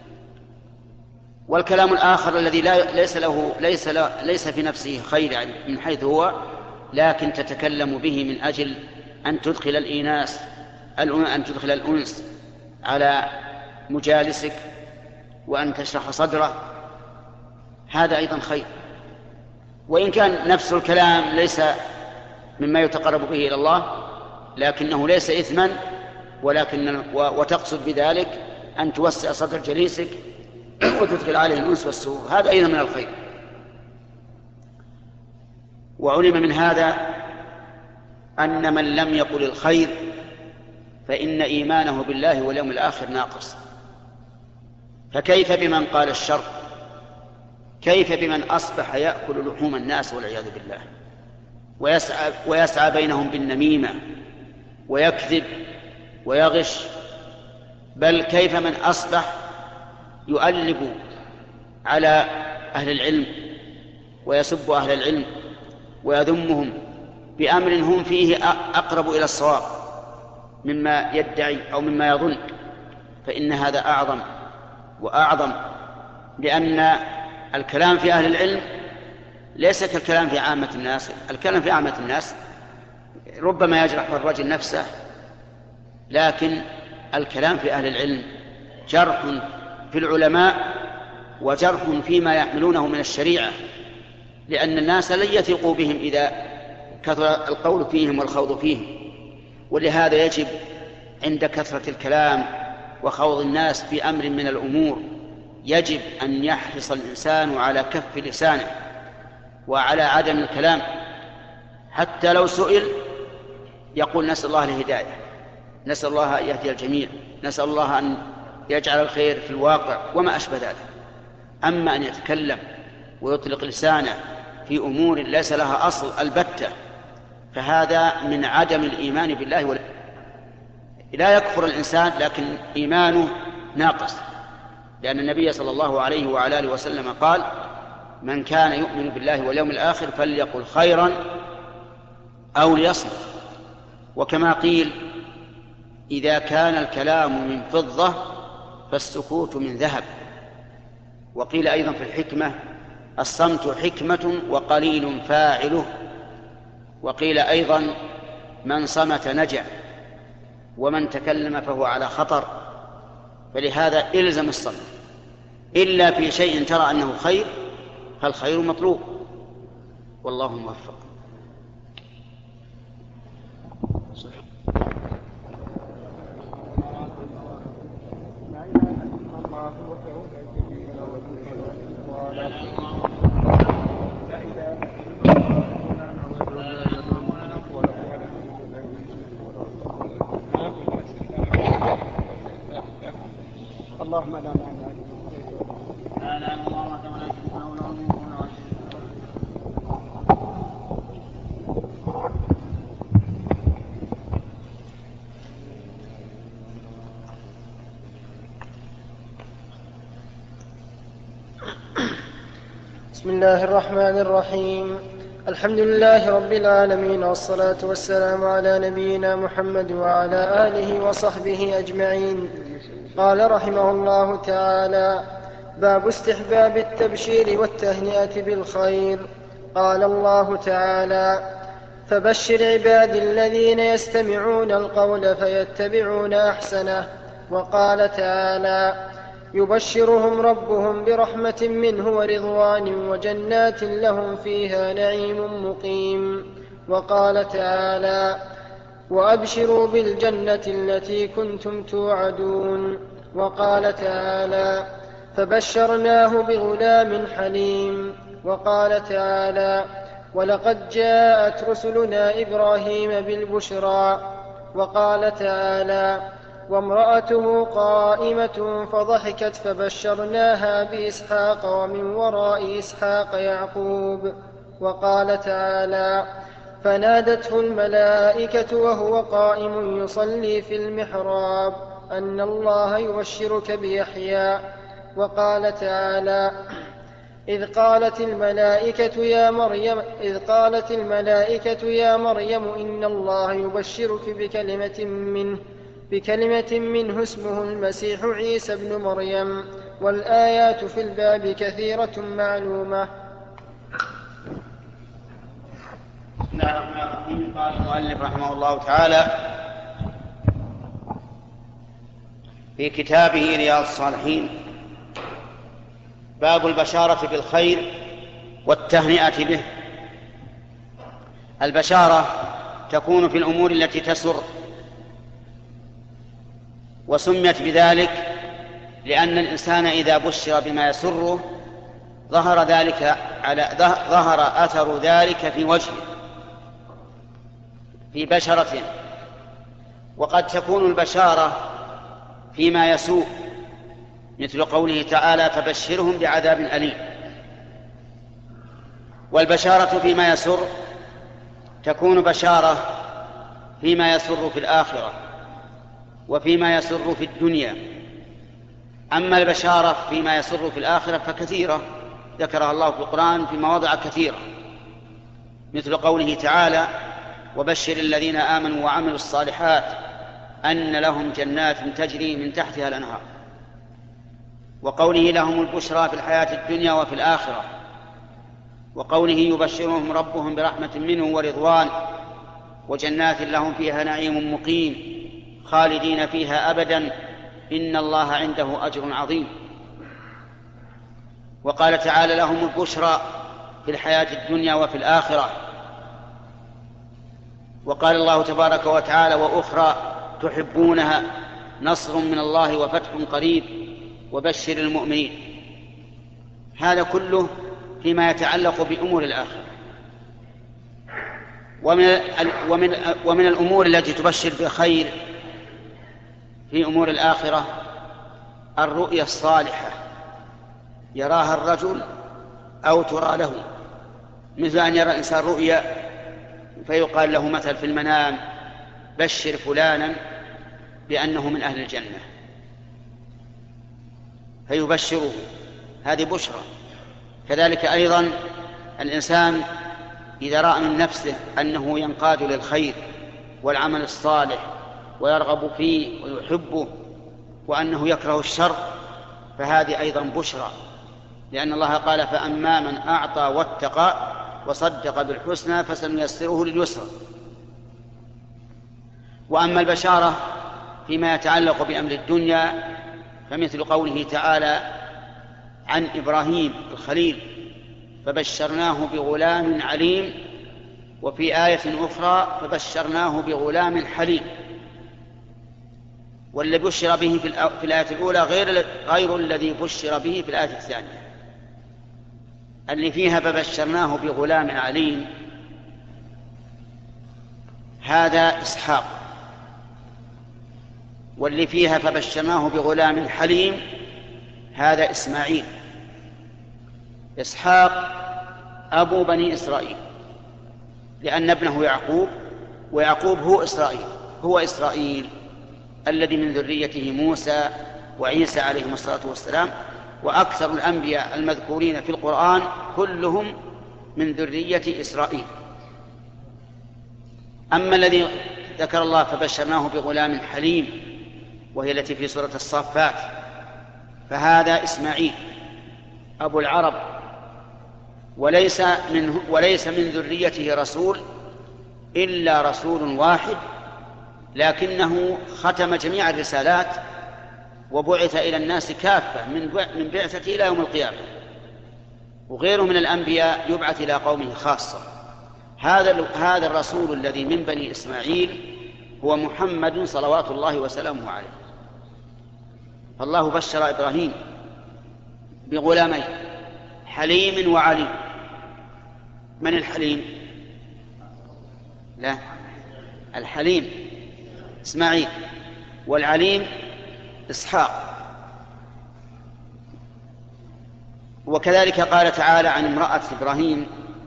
والكلام الآخر الذي ليس في نفسه خير، يعني من حيث هو، لكن تتكلم به من أجل أن تدخل الأنس على مجالسك وأن تشرح صدره، هذا أيضا خير. وإن كان نفس الكلام ليس مما يتقرب به إلى الله، لكنه ليس إثما، وتقصد بذلك أن توسع صدر جليسك وتدخل عليه الأنس والسرور، هذا أيضا من الخير. وعلم من هذا أن من لم يقل الخير فإن إيمانه بالله واليوم الآخر ناقص. فكيف بمن قال الشر؟ كيف بمن أصبح يأكل لحوم الناس والعياذ بالله، ويسعى بينهم بالنميمة ويكذب ويغش؟ بل كيف من أصبح يؤلب على أهل العلم ويسب أهل العلم ويذمهم بأمر هم فيه أقرب إلى الصواب مما يدعي أو مما يظن. فإن هذا أعظم وأعظم، لأن الكلام في أهل العلم ليس كالكلام في عامة الناس. الكلام في عامة الناس ربما يجرح الرجل نفسه، لكن الكلام في أهل العلم جرح في العلماء وجرح فيما يحملونه من الشريعة، لأن الناس لن يثقوا بهم إذا كثر القول فيهم والخوض فيهم. ولهذا يجب عند كثرة الكلام وخوض الناس في أمر من الأمور يجب أن يحرص الإنسان على كف لسانه وعلى عدم الكلام، حتى لو سئل يقول نسأل الله الهداية، نسأل الله أن يهدي الجميع، نسأل الله أن يجعل الخير في الواقع وما أشبه ذلك. أما أن يتكلم ويطلق لسانه في أمور ليس لها أصل البتة، فهذا من عدم الإيمان بالله. لا يكفر الإنسان لكن إيمانه ناقص، لأن النبي صلى الله عليه وعلى آله وسلم قال: من كان يؤمن بالله واليوم الآخر فليقل خيرا أو ليصمت. وكما قيل إذا كان الكلام من فضة فالسكوت من ذهب. وقيل أيضا في الحكمة الصمت حكمة وقليل فاعله. وقيل أيضا من صمت نجا ومن تكلم فهو على خطر. فلهذا إلزم الصمت إلا في شيء ترى أنه خير فالخير مطلوب، والله موفق. اللهم لا مانع بسم الله الرحمن الرحيم. الحمد لله رب العالمين، والصلاة والسلام على نبينا محمد وعلى آله وصحبه أجمعين. قال رحمه الله تعالى: باب استحباب التبشير والتهنئة بالخير. قال الله تعالى: فبشر عبادي الذين يستمعون القول فيتبعون أحسنه. وقال تعالى: يبشرهم ربهم برحمة منه ورضوان وجنات لهم فيها نعيم مقيم. وقال تعالى: وأبشروا بالجنة التي كنتم توعدون. وقال تعالى: فبشرناه بغلام حليم. وقال تعالى: ولقد جاءت رسلنا إبراهيم بالبشرى. وقال تعالى: وامرأته قائمة فضحكت فبشرناها بإسحاق ومن وراء إسحاق يعقوب. وقال تعالى: فنادته الملائكة وهو قائم يصلي في المحراب أن الله يبشرك بيحيى. وقال تعالى: إذ قالت الملائكة يا مريم إن الله يبشرك بكلمة منه اسمه المسيح عيسى ابن مريم. والآيات في الباب كثيرة معلومة. بسم الله الرحمن الرحيم. قال المؤلف رحمه الله تعالى في كتابه رياض الصالحين: باب البشارة بالخير والتهنئة به. البشارة تكون في الأمور التي تسر، وسميت بذلك لأن الإنسان إذا بشر بما يسره ظهر أثر ذلك في وجهه في بشرته. وقد تكون البشارة فيما يسوء، مثل قوله تعالى: فبشرهم بعذاب أليم. والبشارة فيما يسر تكون بشارة فيما يسر في الآخرة وفيما يسر في الدنيا. أما البشارة فيما يسر في الآخرة فكثيرة ذكرها الله في القرآن في مواضع كثيرة، مثل قوله تعالى: وبشر الذين آمنوا وعملوا الصالحات أن لهم جنات تجري من تحتها الأنهار. وقوله: لهم البشرى في الحياة الدنيا وفي الآخرة. وقوله: يبشرهم ربهم برحمة منه ورضوان وجنات لهم فيها نعيم مقيم خالدين فيها أبدا إن الله عنده أجر عظيم. وقال تعالى: لهم البشرى في الحياة الدنيا وفي الآخرة. وقال الله تبارك وتعالى: وأخرى تحبونها نصر من الله وفتح قريب وبشر المؤمنين. هذا كله فيما يتعلق بأمور الآخرة. ومن الأمور التي تبشر بخير في أمور الآخرة الرؤيا الصالحة يراها الرجل أو ترى له، مثل أن يرى الإنسان رؤيا فيقال له مثل في المنام: بشر فلانا بأنه من أهل الجنة، فيبشره، هذه بشرى. كذلك أيضا الإنسان إذا رأى من نفسه أنه ينقاد للخير والعمل الصالح ويرغب فيه ويحبه وأنه يكره الشر فهذه أيضا بشرى، لأن الله قال فأما من أعطى واتقى وصدق بالحسنى فسنيسره لليسرى. وأما البشارة فيما يتعلق بأمر الدنيا فمثل قوله تعالى عن إبراهيم الخليل فبشرناه بغلام عليم، وفي آية أخرى فبشرناه بغلام حليم. والذي بشر به في الآية الأولى غير الذي بشر به في الآية الثانية. اللي فيها فبشرناه بغلام عليم هذا إسحاق، واللي فيها فبشرناه بغلام حليم هذا إسماعيل. إسحاق أبو بني إسرائيل، لأن ابنه يعقوب، ويعقوب هو إسرائيل الذي من ذريته موسى وعيسى عليهم الصلاة والسلام، وأكثر الأنبياء المذكورين في القرآن كلهم من ذرية إسرائيل. أما الذي ذكر الله فبشرناه بغلام حليم وهي التي في سورة الصافات فهذا إسماعيل أبو العرب، وليس من ذريته رسول إلا رسول واحد، لكنه ختم جميع الرسالات وبعث إلى الناس كافة من بعثته إلى يوم القيامة، وغيره من الأنبياء يبعث إلى قومه خاصة. هذا الرسول الذي من بني إسماعيل هو محمد صلوات الله وسلامه عليه. فالله بشر إبراهيم بغلامين حليم وعليم. من الحليم؟ لا، الحليم إسماعيل، والعليم إسحاق. وكذلك قال تعالى عن امرأة إبراهيم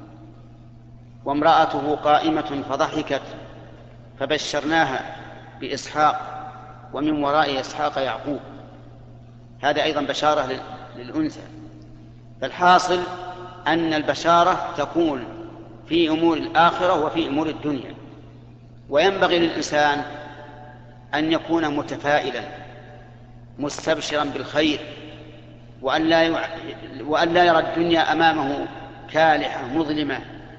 وامرأته قائمة فضحكت فبشرناها بإسحاق ومن وراء إسحاق يعقوب. هذا أيضا بشارة للأنثى. فالحاصل أن البشارة تكون في أمور الآخرة وفي أمور الدنيا، وينبغي للإنسان أن يكون متفائلا مستبشرا بالخير، وأن لا يرى الدنيا أمامه كالحة مظلمة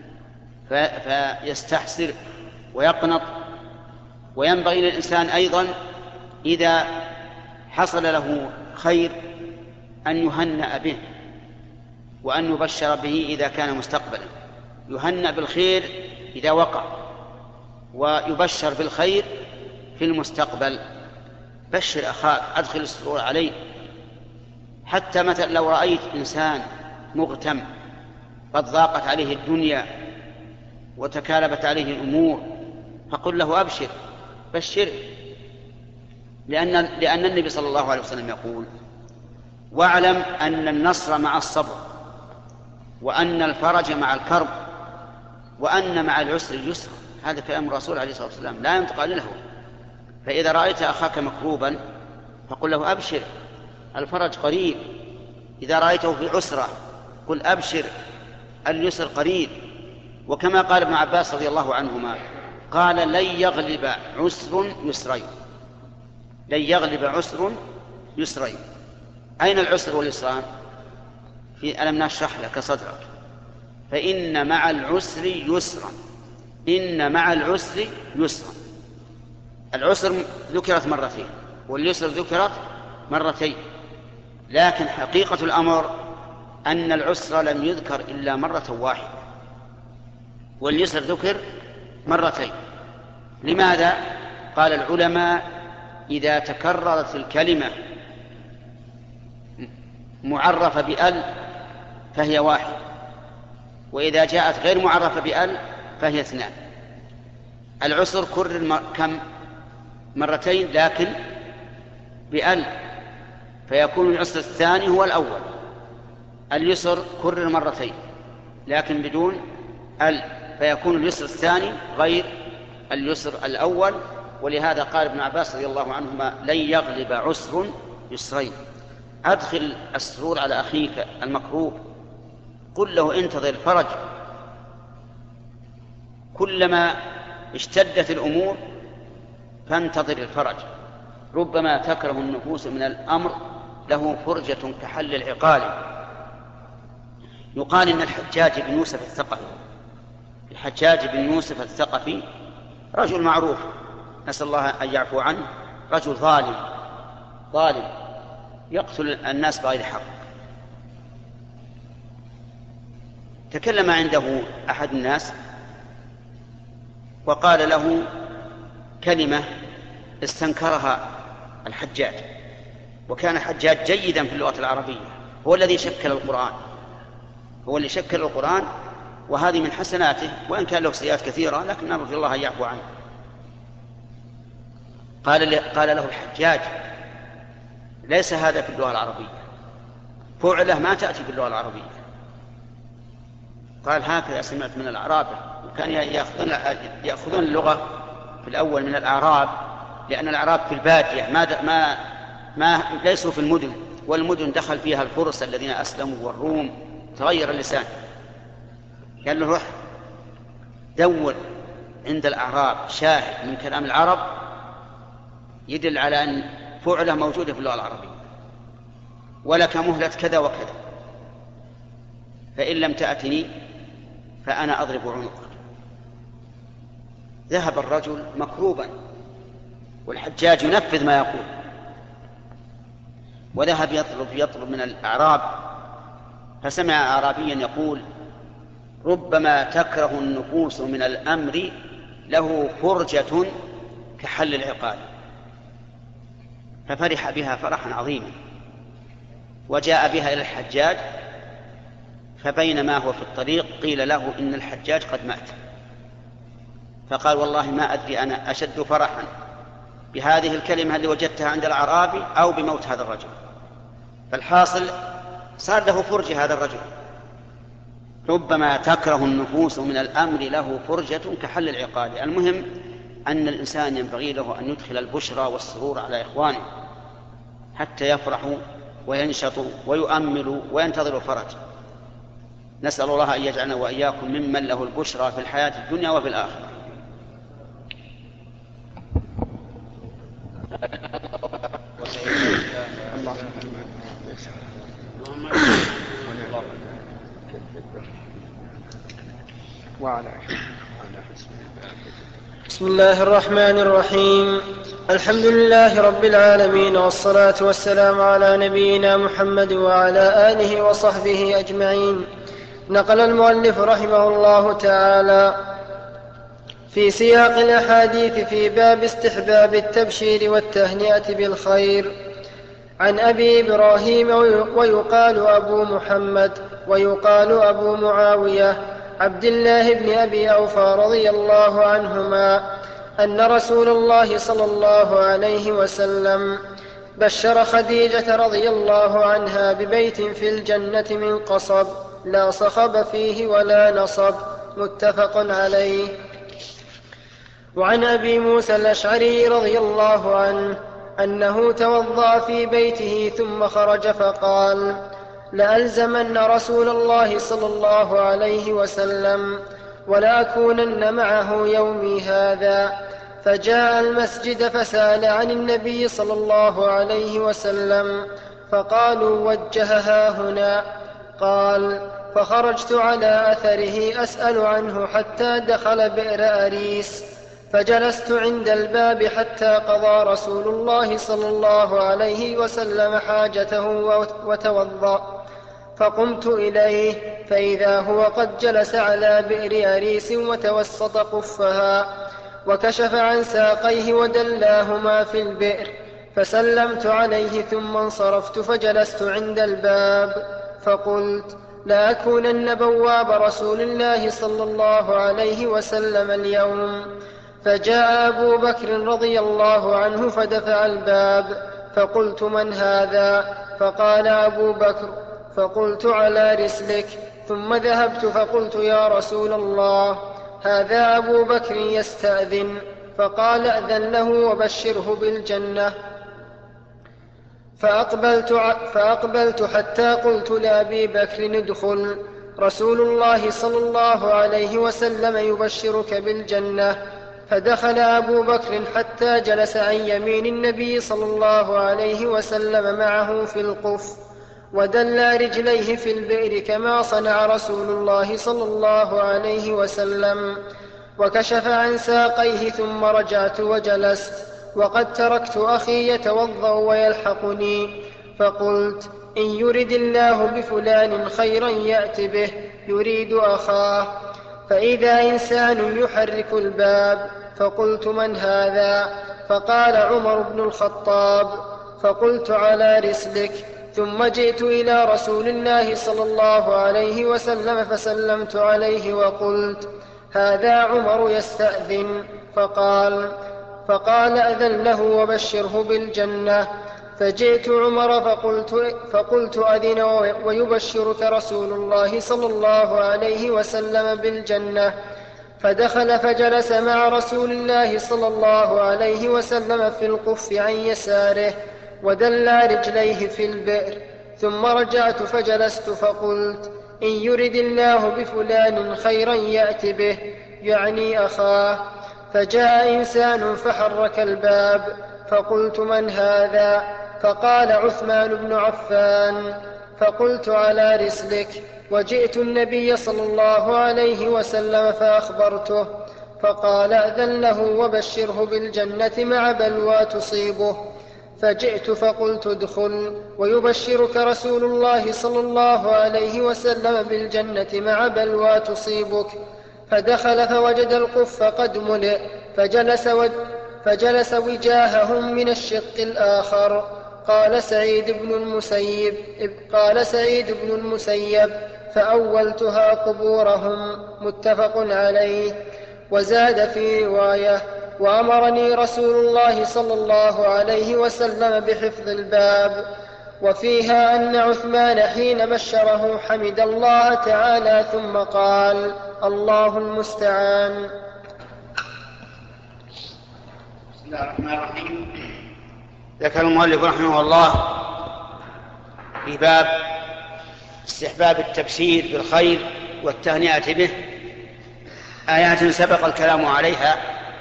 فيستحسر ويقنط. وينبغي للإنسان أيضا إذا حصل له خير أن يهنأ به وأن يبشر به إذا كان مستقبلا. يهنأ بالخير إذا وقع، ويبشر بالخير في المستقبل. بشر أخاك، أدخل السرور عليه. حتى مثلا لو رأيت إنسان مغتم قد ضاقت عليه الدنيا وتكالبت عليه الأمور فقل له أبشر، بشر، لأن النبي صلى الله عليه وسلم يقول واعلم أن النصر مع الصبر، وأن الفرج مع الكرب، وأن مع العسر يسرا. هذا كلام الرسول عليه الصلاة والسلام لا ينطق له. فإذا رأيت أخاك مكروبا فقل له أبشر، الفرج قريب. إذا رأيته في عسرة قل أبشر، اليسر قريب. وكما قال ابن عباس رضي الله عنهما قال لن يغلب عسر يسرين، لن يغلب عسر يسرين. أين العسر واليسران؟ في ألم نشرح لك صدرك، فإن مع العسر يسرا، إن مع العسر يسرا. العسر ذكرت مرتين واليسر ذكرت مرتين، لكن حقيقة الأمر أن العسر لم يذكر إلا مرة واحدة واليسر ذكر مرتين. لماذا؟ قال العلماء إذا تكررت الكلمة معرفة بأل فهي واحد، وإذا جاءت غير معرفة بأل فهي اثنان. العسر كرر كم؟ مرتين، لكن بأل فيكون العسر الثاني هو الأول. اليسر كرر مرتين لكن بدون أل فيكون اليسر الثاني غير اليسر الأول. ولهذا قال ابن عباس رضي الله عنهما لن يغلب عسر يسرين. أدخل السرور على أخيك المكروب قل له انتظر الفرج، كلما اشتدت الأمور فانتظر الفرج، ربما تكره النفوس من الأمر له فرجة كحل العقال. يقال إن الحجاج بن يوسف الثقفي رجل معروف، نسأل الله أن يعفو عنه، رجل ظالم يقتل الناس بغير حق. تكلم عنده أحد الناس وقال له كلمة استنكرها الحجاج، وكان الحجاج جيدا في اللغة العربية، هو الذي شكل القرآن، وهذه من حسناته، وإن كان له سيئات كثيرة لكن نرجو الله أن يعفو عنه. قال له الحجاج ليس هذا في اللغة العربية، فعله ما تأتي في اللغة العربية. قال هكذا سمعت من الأعراب، وكان يأخذون اللغة في الأول من الأعراب، لأن الأعراب في البادية ما ليسوا في المدن، والمدن دخل فيها الفرس الذين أسلموا والروم، تغير اللسان. قال له روح دور عند الأعراب شاهد من كلام العرب يدل على أن فعله موجودة في اللغة العربية، ولك مهلة كذا وكذا، فإن لم تأتني فأنا أضرب عنقك. ذهب الرجل مكروبا، والحجاج ينفذ ما يقول، وذهب يطلب من الأعراب، فسمع أعرابيا يقول ربما تكره النفوس من الأمر له فرجة كحل العقال، ففرح بها فرحا عظيما، وجاء بها إلى الحجاج، فبينما هو في الطريق قيل له إن الحجاج قد مات، فقال والله ما أدري أنا أشد فرحا بهذه الكلمة اللي وجدتها عند الأعرابي أو بموت هذا الرجل. فالحاصل صار له فرجة هذا الرجل. ربما تكره النفوس من الأمر له فرجة كحل العقال. المهم أن الإنسان ينبغي له أن يدخل البشرى والسرور على إخوانه حتى يفرحوا وينشطوا ويؤملوا وينتظروا الفرج. نسأل الله أن يجعلنا وإياكم ممن له البشرى في الحياة الدنيا وفي الآخرة. بسم الله الرحمن الرحيم. الحمد لله رب العالمين، والصلاة والسلام على نبينا محمد وعلى آله وصحبه أجمعين. نقل المؤلف رحمه الله تعالى في سياق الأحاديث في باب استحباب التبشير والتهنئة بالخير عن أبي إبراهيم ويقال أبو محمد ويقال أبو معاوية عبد الله بن أبي أوفى رضي الله عنهما أن رسول الله صلى الله عليه وسلم بشر خديجة رضي الله عنها ببيت في الجنة من قصب لا صخب فيه ولا نصب، متفق عليه. وعن أبي موسى الأشعري رضي الله عنه أنه توضأ في بيته ثم خرج فقال لألزمن رسول الله صلى الله عليه وسلم ولأكونن معه يومي هذا. فجاء المسجد فسأل عن النبي صلى الله عليه وسلم فقالوا وجهها هنا. قال فخرجت على أثره أسأل عنه حتى دخل بئر أريس، فجلست عند الباب حتى قضى رسول الله صلى الله عليه وسلم حاجته وتوضأ، فقمت إليه فإذا هو قد جلس على بئر أريس وتوسط قفها وكشف عن ساقيه ودلاهما في البئر، فسلمت عليه ثم انصرفت فجلست عند الباب فقلت لأكونن بواب رسول الله صلى الله عليه وسلم اليوم. فجاء أبو بكر رضي الله عنه فدفع الباب، فقلت من هذا؟ فقال أبو بكر، فقلت على رسلك. ثم ذهبت فقلت يا رسول الله هذا أبو بكر يستأذن. فقال أذن له وبشره بالجنة. فأقبلت حتى قلت لأبي بكر ادخل. رسول الله صلى الله عليه وسلم يبشرك بالجنة. فدخل أبو بكر حتى جلس عن يمين النبي صلى الله عليه وسلم معه في القف، ودل رجليه في البئر كما صنع رسول الله صلى الله عليه وسلم، وكشف عن ساقيه ثم رجعت وجلست، وقد تركت أخي يتوضأ ويلحقني، فقلت: إن يرد الله بفلان خيرا يأت به، يريد أخاه. فإذا إنسان يحرك الباب، فقلت: من هذا؟ فقال: عمر بن الخطاب. فقلت: على رسلك. ثم جئت إلى رسول الله صلى الله عليه وسلم فسلمت عليه وقلت: هذا عمر يستأذن. فقال: أذن له وبشره بالجنة. فجئت عمر فقلت: أذن ويبشرك رسول الله صلى الله عليه وسلم بالجنة. فدخل فجلس مع رسول الله صلى الله عليه وسلم في القف عن يساره، ودل رجليه في البئر. ثم رجعت فجلست فقلت: إن يرد الله بفلان خيرا يأت به، يعني أخاه. فجاء إنسان فحرك الباب، فقلت: من هذا؟ فقال: عثمان بن عفان. فقلت: على رسلك. وجئت النبي صلى الله عليه وسلم فأخبرته، فقال: أذن له وبشره بالجنة مع بلوى تصيبه. فجئت فقلت: ادخل ويبشرك رسول الله صلى الله عليه وسلم بالجنة مع بلوى تصيبك. فدخل فوجد القف قد ملئ، فجلس وجاههم من الشق الآخر. قال سعيد بن المسيب: فأولتها قبورهم. متفق عليه. وزاد في رواية: وأمرني رسول الله صلى الله عليه وسلم بحفظ الباب. وفيها أن عثمان حين بشره حمد الله تعالى ثم قال: الله المستعان. بسم الله الرحمن الرحيم. ذكر المؤلف رحمه الله في باب استحباب التبشير بالخير والتهنئة به آيات سبق الكلام عليها،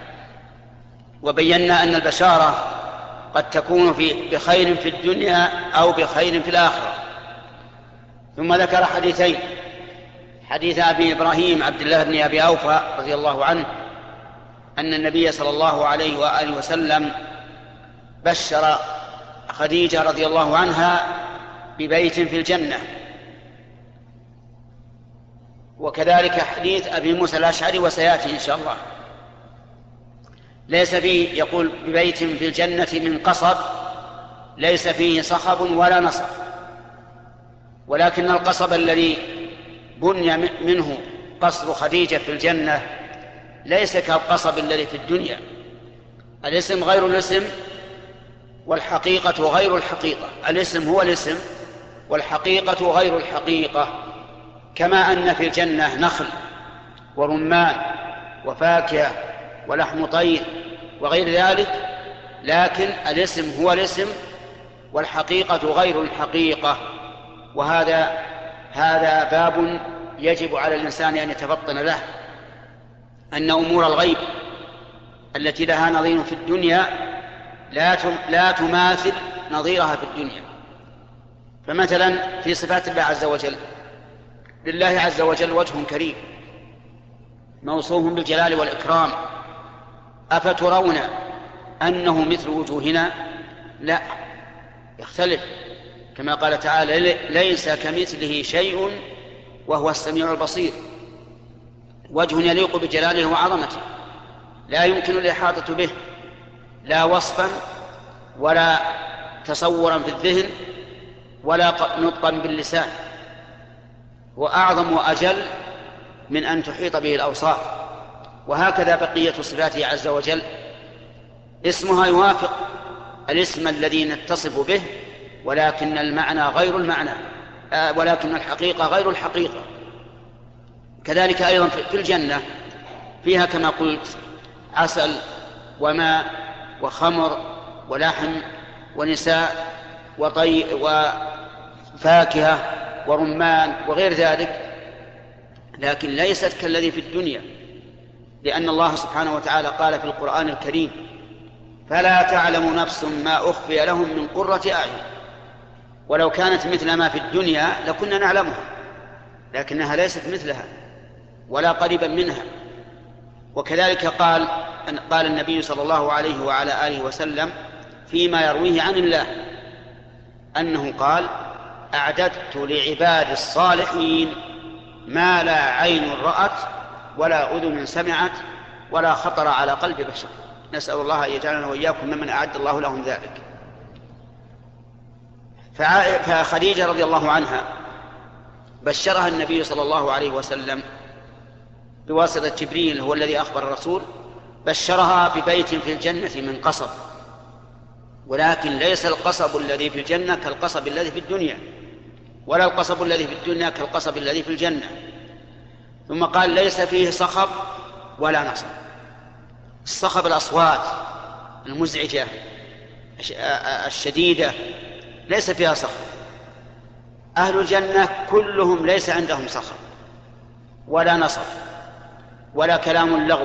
وبينا أن البشارة قد تكون بخير في الدنيا أو بخير في الآخرة. ثم ذكر حديثين: حديث أبي إبراهيم عبد الله بن أبي أوفى رضي الله عنه أن النبي صلى الله عليه وآله وسلم بشر خديجة رضي الله عنها ببيت في الجنة. وكذلك حديث أبي موسى الأشعري وسيأتي إن شاء الله، ليس فيه يقول ببيت في الجنة من قصب، ليس فيه صخب ولا نصب، ولكن القصب الذي بني منه قصر خديجة في الجنة ليس كالقصب الذي في الدنيا. الاسم غير الاسم والحقيقة غير الحقيقة. الاسم هو الاسم والحقيقة غير الحقيقة، كما أن في الجنة نخل ورمان وفاكهة ولحم طير وغير ذلك، لكن الاسم هو الاسم والحقيقة غير الحقيقة. هذا باب يجب على الإنسان أن يتفطن له، أن أمور الغيب التي لها نظير في الدنيا لا تماثل نظيرها في الدنيا. فمثلا في صفات الله عز وجل، لله عز وجل وجه كريم موصوف بالجلال والإكرام، أفترون أنه مثل وجوهنا؟ لا، يختلف، كما قال تعالى: ليس كمثله شيء وهو السميع البصير. وجه يليق بجلاله وعظمته، لا يمكن الإحاطة به، لا وصفا ولا تصورا في الذهن ولا نطقا باللسان، وأعظم وأجل من أن تحيط به الأوصاف. وهكذا بقية صفاته عز وجل، اسمها يوافق الاسم الذي نتصف به، ولكن المعنى غير المعنى، ولكن الحقيقة غير الحقيقة. كذلك أيضا في الجنة فيها كما قلت عسل وماء وخمر ولحم ونساء وفاكهة ورمان وغير ذلك، لكن ليست كالذي في الدنيا، لأن الله سبحانه وتعالى قال في القرآن الكريم: فلا تعلم نفس ما أخفي لهم من قرة أعين. ولو كانت مثل ما في الدنيا لكنا نعلمها، لكنها ليست مثلها ولا قريبا منها. وكذلك قال النبي صلى الله عليه وعلى آله وسلم فيما يرويه عن الله أنه قال: أعددت لعباد الصالحين ما لا عين رأت ولا أذن سمعت ولا خطر على قلب بشر. نسأل الله أن يجعلنا وإياكم ممن أعد الله لهم ذلك. فخديجة رضي الله عنها بشرها النبي صلى الله عليه وسلم بواسطة جبريل، هو الذي أخبر الرسول، بشرها ببيت في الجنة من قصب، ولكن ليس القصب الذي في الجنة كالقصب الذي في الدنيا، ولا القصب الذي في الدنيا كالقصب الذي في الجنة. ثم قال: ليس فيه صخب ولا نصب. الصخب الأصوات المزعجة الشديدة ليس فيها صخب. أهل الجنة كلهم ليس عندهم صخب ولا نصب ولا كلام لغو،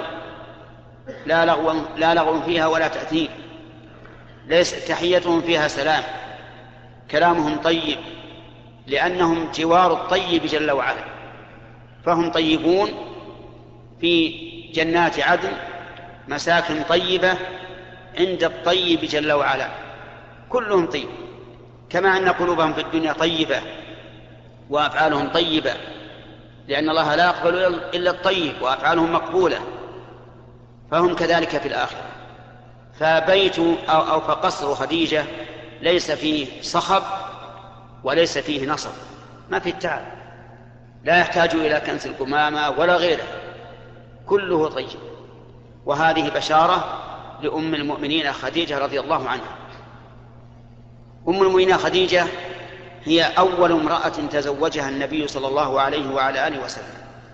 لا لغو فيها ولا تأثير، ليس تحيتهم فيها سلام، كلامهم طيب، لأنهم جوار الطيب جل وعلا، فهم طيبون في جنات عدن، مساكن طيبة عند الطيب جل وعلا، كلهم طيب، كما أن قلوبهم في الدنيا طيبة وأفعالهم طيبة، لأن الله لا يقبل إلا الطيب وأفعالهم مقبولة، فهم كذلك في الآخرة. فبيت أو فقصر خديجة ليس فيه صخب وليس فيه نصب، ما في التعب، لا يحتاج إلى كنس القمامة ولا غيره، كله طيب. وهذه بشارة لأم المؤمنين خديجة رضي الله عنها. أم المؤمنين خديجة هي أول امرأة تزوجها النبي صلى الله عليه وعلى آله وسلم،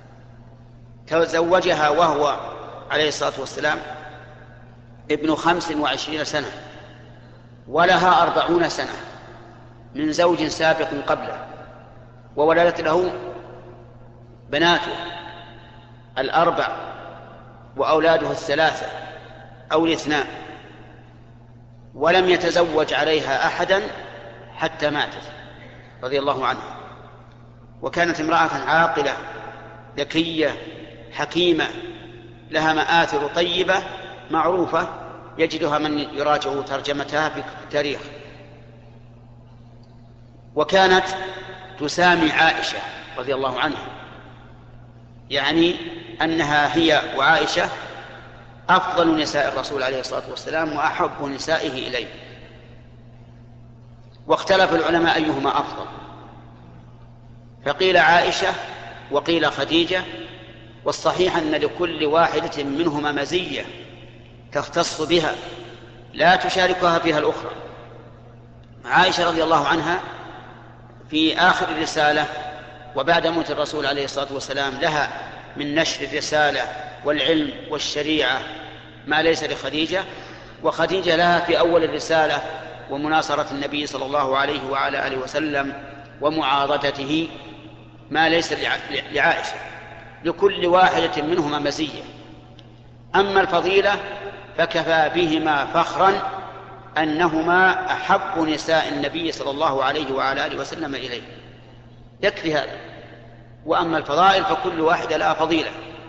تزوجها وهو عليه الصلاة والسلام ابن 25 سنة، ولها 40 سنة من زوج سابق قبله، وولدت له بناته 4 وأولاده 3 أو 2، ولم يتزوج عليها أحدا حتى ماتت رضي الله عنها. وكانت امرأة عاقلة ذكية حكيمة، لها مآثر طيبة معروفة يجدها من يراجع ترجمتها في التاريخ. وكانت تسامي عائشة رضي الله عنها، يعني أنها هي وعائشة أفضل نساء الرسول عليه الصلاة والسلام وأحب نسائه إليه. واختلف العلماء أيهما أفضل، فقيل عائشة وقيل خديجة، والصحيح أن لكل واحدة منهما مزية تختص بها لا تشاركها فيها الأخرى. عائشة رضي الله عنها في آخر الرسالة وبعد موت الرسول عليه الصلاة والسلام لها من نشر الرسالة والعلم والشريعة ما ليس لخديجة، وخديجة لها في أول الرسالة ومناصرة النبي صلى الله عليه وعلى آله وسلم ومعاضدته ما ليس لعائشة. لكل واحدة منهما مزية. أما الفضيلة فكفى بهما فخرا أنهما أحب نساء النبي صلى الله عليه وعلى آله وسلم إليه، يكفي هذا. وأما الفضائل فكل واحدة لها فضيلة.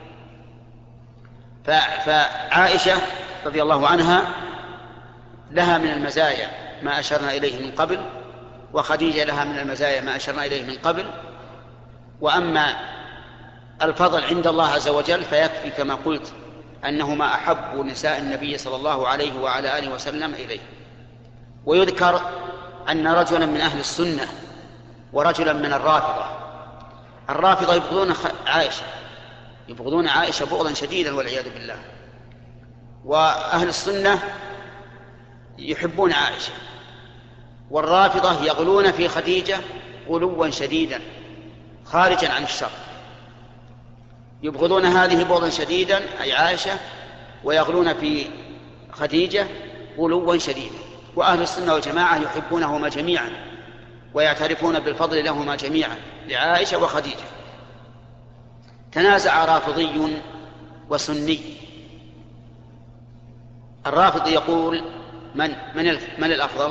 فعائشة رضي الله عنها لها من المزايا ما أشرنا إليه من قبل، وخديجة لها من المزايا ما أشرنا إليه من قبل. وأما الفضل عند الله عز وجل فيكفي كما قلت أنهما أحب نساء النبي صلى الله عليه وعلى آله وسلم إليه. ويذكر أن رجلا من أهل السنة ورجلا من الرافضة يبغضون عائشة بغضا شديدا والعياذ بالله، وأهل السنة يحبون عائشة، والرافضة يغلون في خديجة غلوا شديدا خارجا عن الشر، يبغضون هذه بغضا شديدا أي عائشة، ويغلون في خديجة غلوا شديدا. وأهل السنة والجماعة يحبونهما جميعا ويعترفون بالفضل لهما جميعا، لعائشة وخديجة. تنازع رافضي وسني. الرافضي يقول من الأفضل؟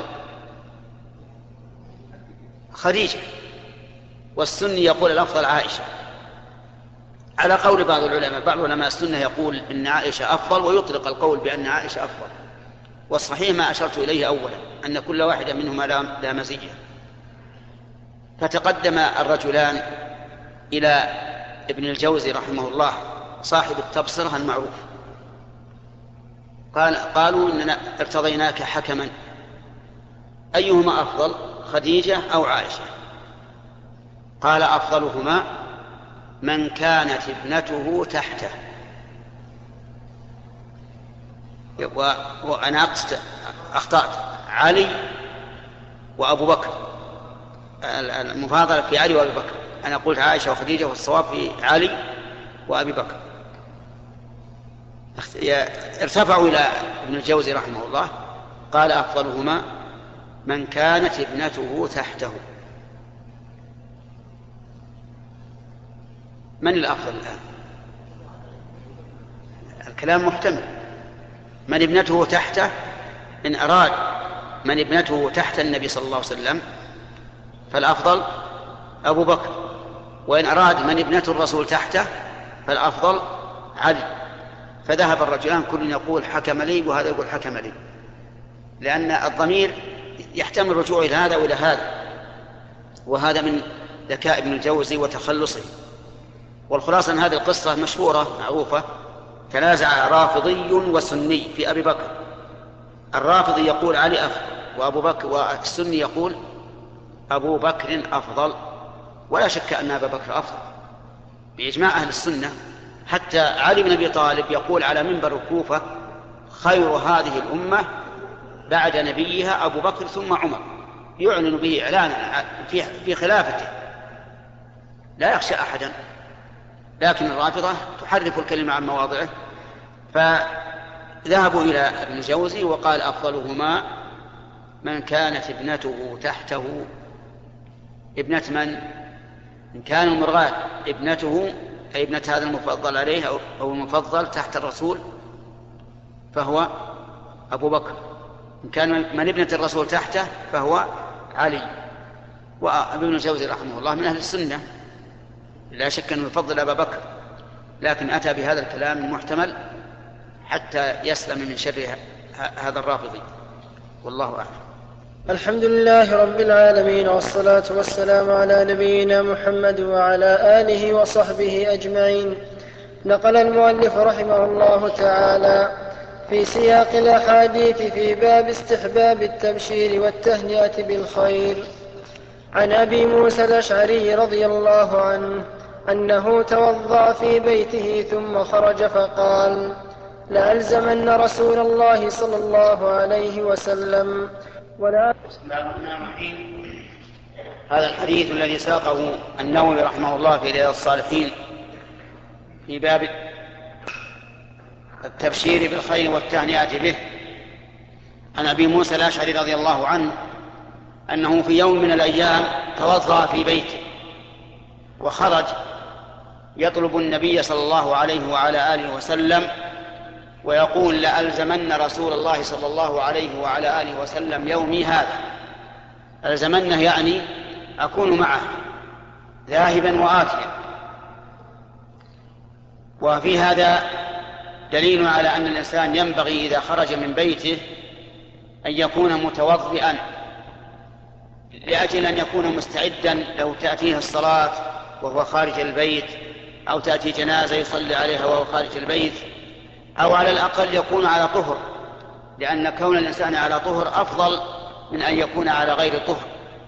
خديجة. والسني يقول الأفضل عائشة، على قول بعض العلماء. بعض علماء السنة يقول إن عائشة أفضل ويطلق القول بأن عائشة أفضل، والصحيح ما أشرت إليه أولا أن كل واحدة منهما لا مزية. فتقدم الرجلان إلى ابن الجوزي رحمه الله صاحب التبصرة المعروف، قالوا إننا ارتضيناك حكما، أيهما أفضل، خديجة أو عائشة؟ قال أفضلهما من كانت ابنته تحته. وأنا أخطأت، علي وأبو بكر، المفاضلة في علي وأبي بكر. أنا قلت عائشة وخديجة، والصواب في علي وأبي بكر. ارتفعوا إلى ابن الجوزي رحمه الله، قال أفضلهما من كانت ابنته تحته. من الأفضل الآن؟ الكلام محتمل. من ابنته تحته، إن أراد من ابنته تحت النبي صلى الله عليه وسلم فالأفضل أبو بكر، وإن أراد من ابنة الرسول تحته فالأفضل علي. فذهب الرجلان كل يقول حكم لي وهذا يقول حكم لي، لأن الضمير يحتمل الرجوع إلى هذا وإلى هذا، وهذا من ذكاء ابن الجوزي وتخلصه. والخلاصة أن هذه القصة مشهورة معروفة. تنازع رافضي وسني في أبي بكر. الرافضي يقول علي أفضل وأبو بكر، والسني يقول أبو بكر أفضل. ولا شك أن أبا بكر أفضل بإجماع أهل السنة. حتى علي بن أبي طالب يقول على منبر الكوفة خير هذه الأمة بعد نبيها أبو بكر ثم عمر، يعلن به إعلانا في خلافته، لا يخشى أحدا. لكن الرافضة تحرف الكلمة عن مواضعه. فذهبوا إلى ابن الجوزي وقال أفضلهما من كانت ابنته تحته. ابنة من؟ إن كان المراد ابنته أي ابنة هذا المفضل عليه أو المفضل تحت الرسول فهو أبو بكر. إن كان من ابنة الرسول تحته فهو علي. وابن الجوزي رحمه الله من أهل السنة، لا شك أنه يفضل أبا بكر، لكن أتى بهذا الكلام المحتمل حتى يسلم من شر هذا الرافضي. والله أعلم. الحمد لله رب العالمين، والصلاة والسلام على نبينا محمد وعلى آله وصحبه أجمعين. نقل المؤلف رحمه الله تعالى في سياق الأحاديث في باب استحباب التبشير والتهنئة بالخير عن أبي موسى الأشعري رضي الله عنه أنه توضأ في بيته ثم خرج فقال: لألزمن رسول الله صلى الله عليه وسلم ولا. بسم الله الرحمن الرحيم. هذا الحديث الذي ساقه النووي رحمه الله في رياض الصالحين في باب التبشير بالخير والتهنئة به، عن أبي موسى الأشعري رضي الله عنه أنه في يوم من الأيام توضأ في بيته وخرج يطلب النبي صلى الله عليه وعلى آله وسلم ويقول: لألزمن رسول الله صلى الله عليه وعلى آله وسلم يومي هذا. ألزمنه يعني أكون معه ذاهبا وآتيا. وفي هذا دليل على أن الإنسان ينبغي إذا خرج من بيته أن يكون متوضئا، لأجل أن يكون مستعدا لو تأتيه الصلاة وهو خارج البيت، أو تأتي جنازة يصلي عليها وهو خارج البيت، أو على الأقل يكون على طهر، لأن كون الإنسان على طهر أفضل من أن يكون على غير طهر.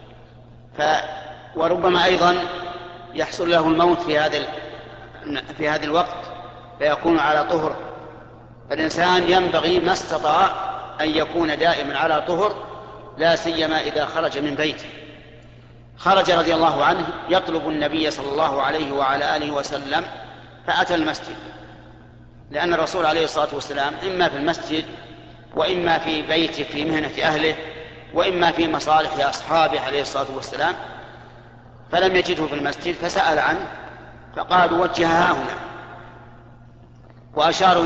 وربما أيضا يحصل له الموت في هذا الوقت فيكون على طهر. فالإنسان ينبغي ما استطاع أن يكون دائما على طهر، لا سيما إذا خرج من بيته. خرج رضي الله عنه يطلب النبي صلى الله عليه وعلى آله وسلم، فأتى المسجد، لأن الرسول عليه الصلاة والسلام إما في المسجد وإما في بيته في مهنة أهله وإما في مصالح أصحابه عليه الصلاة والسلام، فلم يجده في المسجد فسأل عنه، فقالوا وجهها هنا، وأشاروا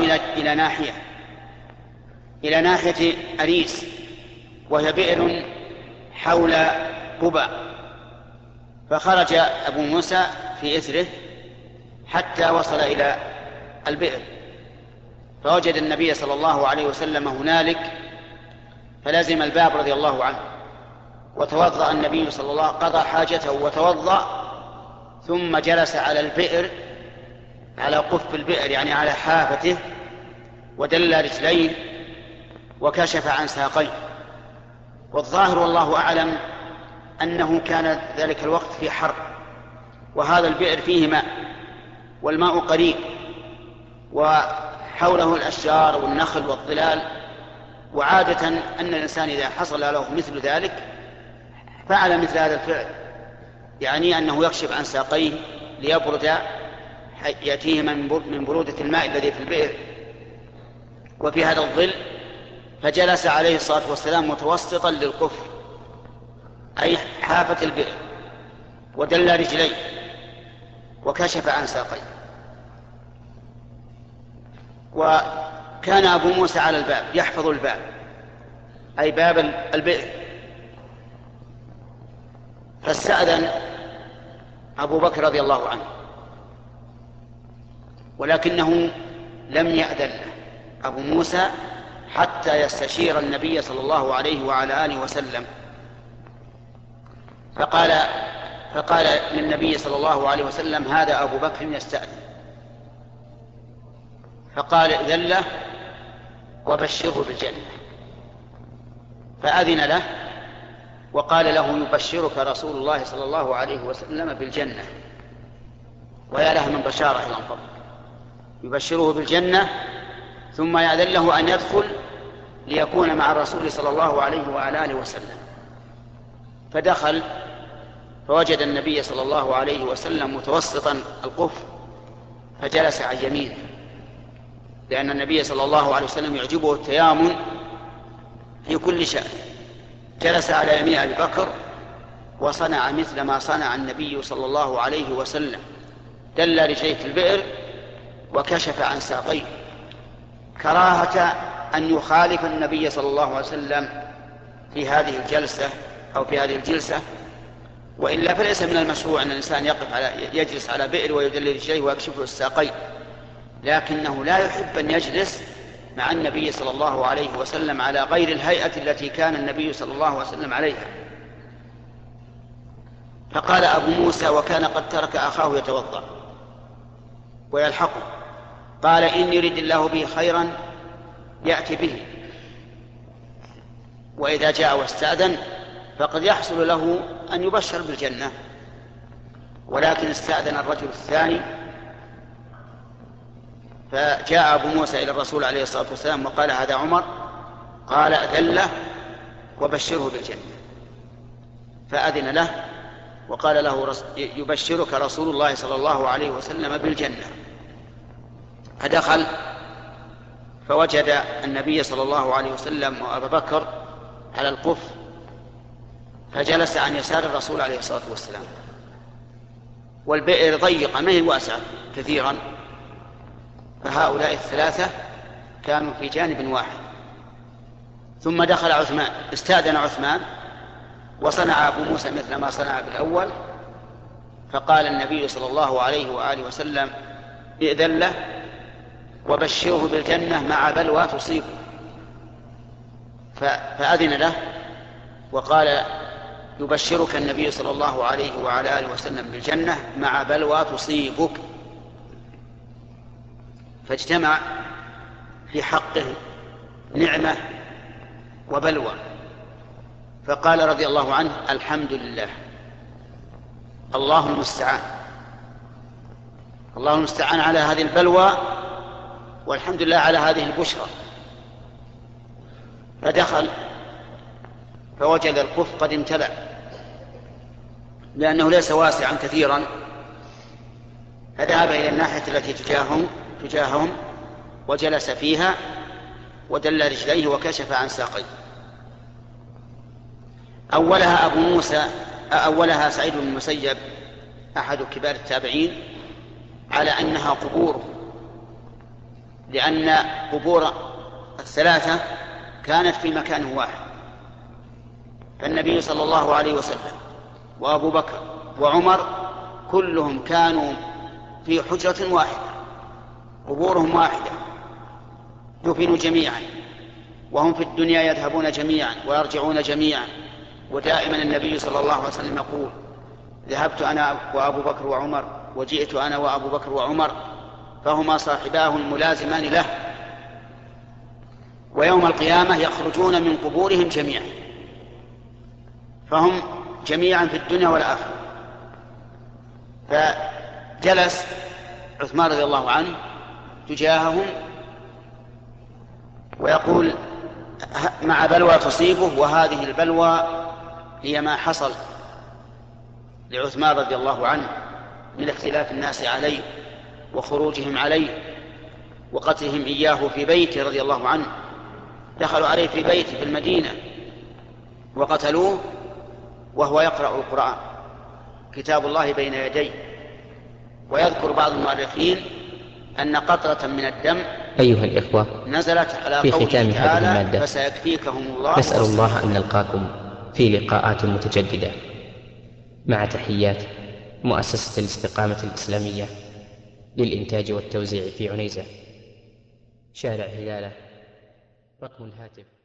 إلى ناحية أريس، وهي بئر حول قباء. فخرج أبو موسى في إثره حتى وصل إلى البئر، فوجد النبي صلى الله عليه وسلم هنالك، فلزم الباب رضي الله عنه، وتوضأ النبي صلى الله عليه وسلم، قضى حاجته وتوضأ، ثم جلس على البئر، على قف البئر يعني على حافته، ودل رجليه وكشف عن ساقيه. والظاهر والله أعلم أنه كان ذلك الوقت في حر، وهذا البئر فيه ماء، والماء قريب، وحوله الأشجار والنخل والظلال، وعادة أن الإنسان إذا حصل له مثل ذلك فعل مثل هذا الفعل، يعني أنه يكشف عن ساقيه ليبرد، يأتيه من برودة الماء الذي في البئر وفي هذا الظل. فجلس عليه الصلاة والسلام متوسطا للقفر، أي حافة البئر، ودل رجليه وكشف عن ساقيه. وكان أبو موسى على الباب يحفظ الباب، أي باب البئر. فاستأذن أبو بكر رضي الله عنه، ولكنه لم يأذن له أبو موسى حتى يستشير النبي صلى الله عليه وعلى آله وسلم. فقال للنبي صلى الله عليه وسلم: هذا أبو بكر يستأذن. فقال: إذن له وبشره بالجنة. فأذن له وقال له: يبشرك رسول الله صلى الله عليه وسلم بالجنة. ويا له من بشارة إلى الفضل، يبشره بالجنة ثم يأذن له أن يدخل ليكون مع الرسول صلى الله عليه وعلى آله وسلم. فدخل فوجد النبي صلى الله عليه وسلم متوسطا القفر، فجلس عن يمينه، لأن النبي صلى الله عليه وسلم يعجبه التيامن في كل شأن. جلس على يمين أبي بكر وصنع مثل ما صنع النبي صلى الله عليه وسلم، دل رجليه في البئر وكشف عن ساقيه، كراهة أن يخالف النبي صلى الله عليه وسلم في هذه الجلسة أو في هذه الجلسة. وإلا فليس من المشروع أن الإنسان يجلس على بئر ويدل رجليه ويكشف له الساقين، لكنه لا يحب أن يجلس مع النبي صلى الله عليه وسلم على غير الهيئة التي كان النبي صلى الله عليه وسلم عليها. فقال أبو موسى، وكان قد ترك أخاه يتوضأ ويلحقه، قال: إن يريد الله به خيرا يأتي به، وإذا جاء واستأذن فقد يحصل له أن يبشر بالجنة. ولكن استأذن الرجل الثاني، فجاء أبو موسى إلى الرسول عليه الصلاة والسلام وقال: هذا عمر. قال: أذن له وبشره بالجنة. فأذن له وقال له: يبشرك رسول الله صلى الله عليه وسلم بالجنة. فدخل فوجد النبي صلى الله عليه وسلم وأبا بكر على القف، فجلس عن يسار الرسول عليه الصلاة والسلام، والبئر ضيقة ما هي واسعة كثيرا، فهؤلاء الثلاثة كانوا في جانب واحد. ثم دخل عثمان، استأذن عثمان، وصنع أبو موسى مثل ما صنع بالأول. فقال النبي صلى الله عليه وآله وسلم: ائذن له وبشره بالجنة مع بلوى تصيبه. فأذن له وقال: يبشرك النبي صلى الله عليه وعلى آله وسلم بالجنة مع بلوى تصيبك. فاجتمع في حقه نعمة وبلوى. فقال رضي الله عنه: الحمد لله، الله المستعان، الله المستعان على هذه البلوى، والحمد لله على هذه البشرى. فدخل فوجد القف قد امتلأ، لأنه ليس واسعا كثيرا، فذهب إلى الناحية التي تجاههم وجلس فيها ودل رجليه وكشف عن ساقيه. أولها سعيد بن المسيب أحد كبار التابعين، على أنها قبور، لأن قبور الثلاثة كانت في مكان واحد، فالنبي صلى الله عليه وسلم وأبو بكر وعمر كلهم كانوا في حجرة واحدة، قبورهم واحدة، دفنوا جميعا، وهم في الدنيا يذهبون جميعا ويرجعون جميعا. ودائما النبي صلى الله عليه وسلم يقول: ذهبت أنا وأبو بكر وعمر وجئت أنا وأبو بكر وعمر، فهما صاحباه الملازمان له، ويوم القيامة يخرجون من قبورهم جميعا، فهم جميعا في الدنيا والآخرة. فجلس عثمان رضي الله عنه تجاههم ويقول مع بلوى تصيبه، وهذه البلوى هي ما حصل لعثمان رضي الله عنه من اختلاف الناس عليه وخروجهم عليه وقتلهم إياه في بيته رضي الله عنه. دخلوا عليه في بيته في المدينة وقتلوه وهو يقرأ القرآن كتاب الله بين يديه. ويذكر بعض المؤرخين أن قطرة من الدم أيها الإخوة، نزلت على في قوله ختام هذه تعالى: المادة فسيكفيكهم الله. نسأل الله أن نلقاكم في لقاءات متجددة، مع تحيات مؤسسة الاستقامة الإسلامية للإنتاج والتوزيع في عنيزة، شارع هلالة، رقم الهاتف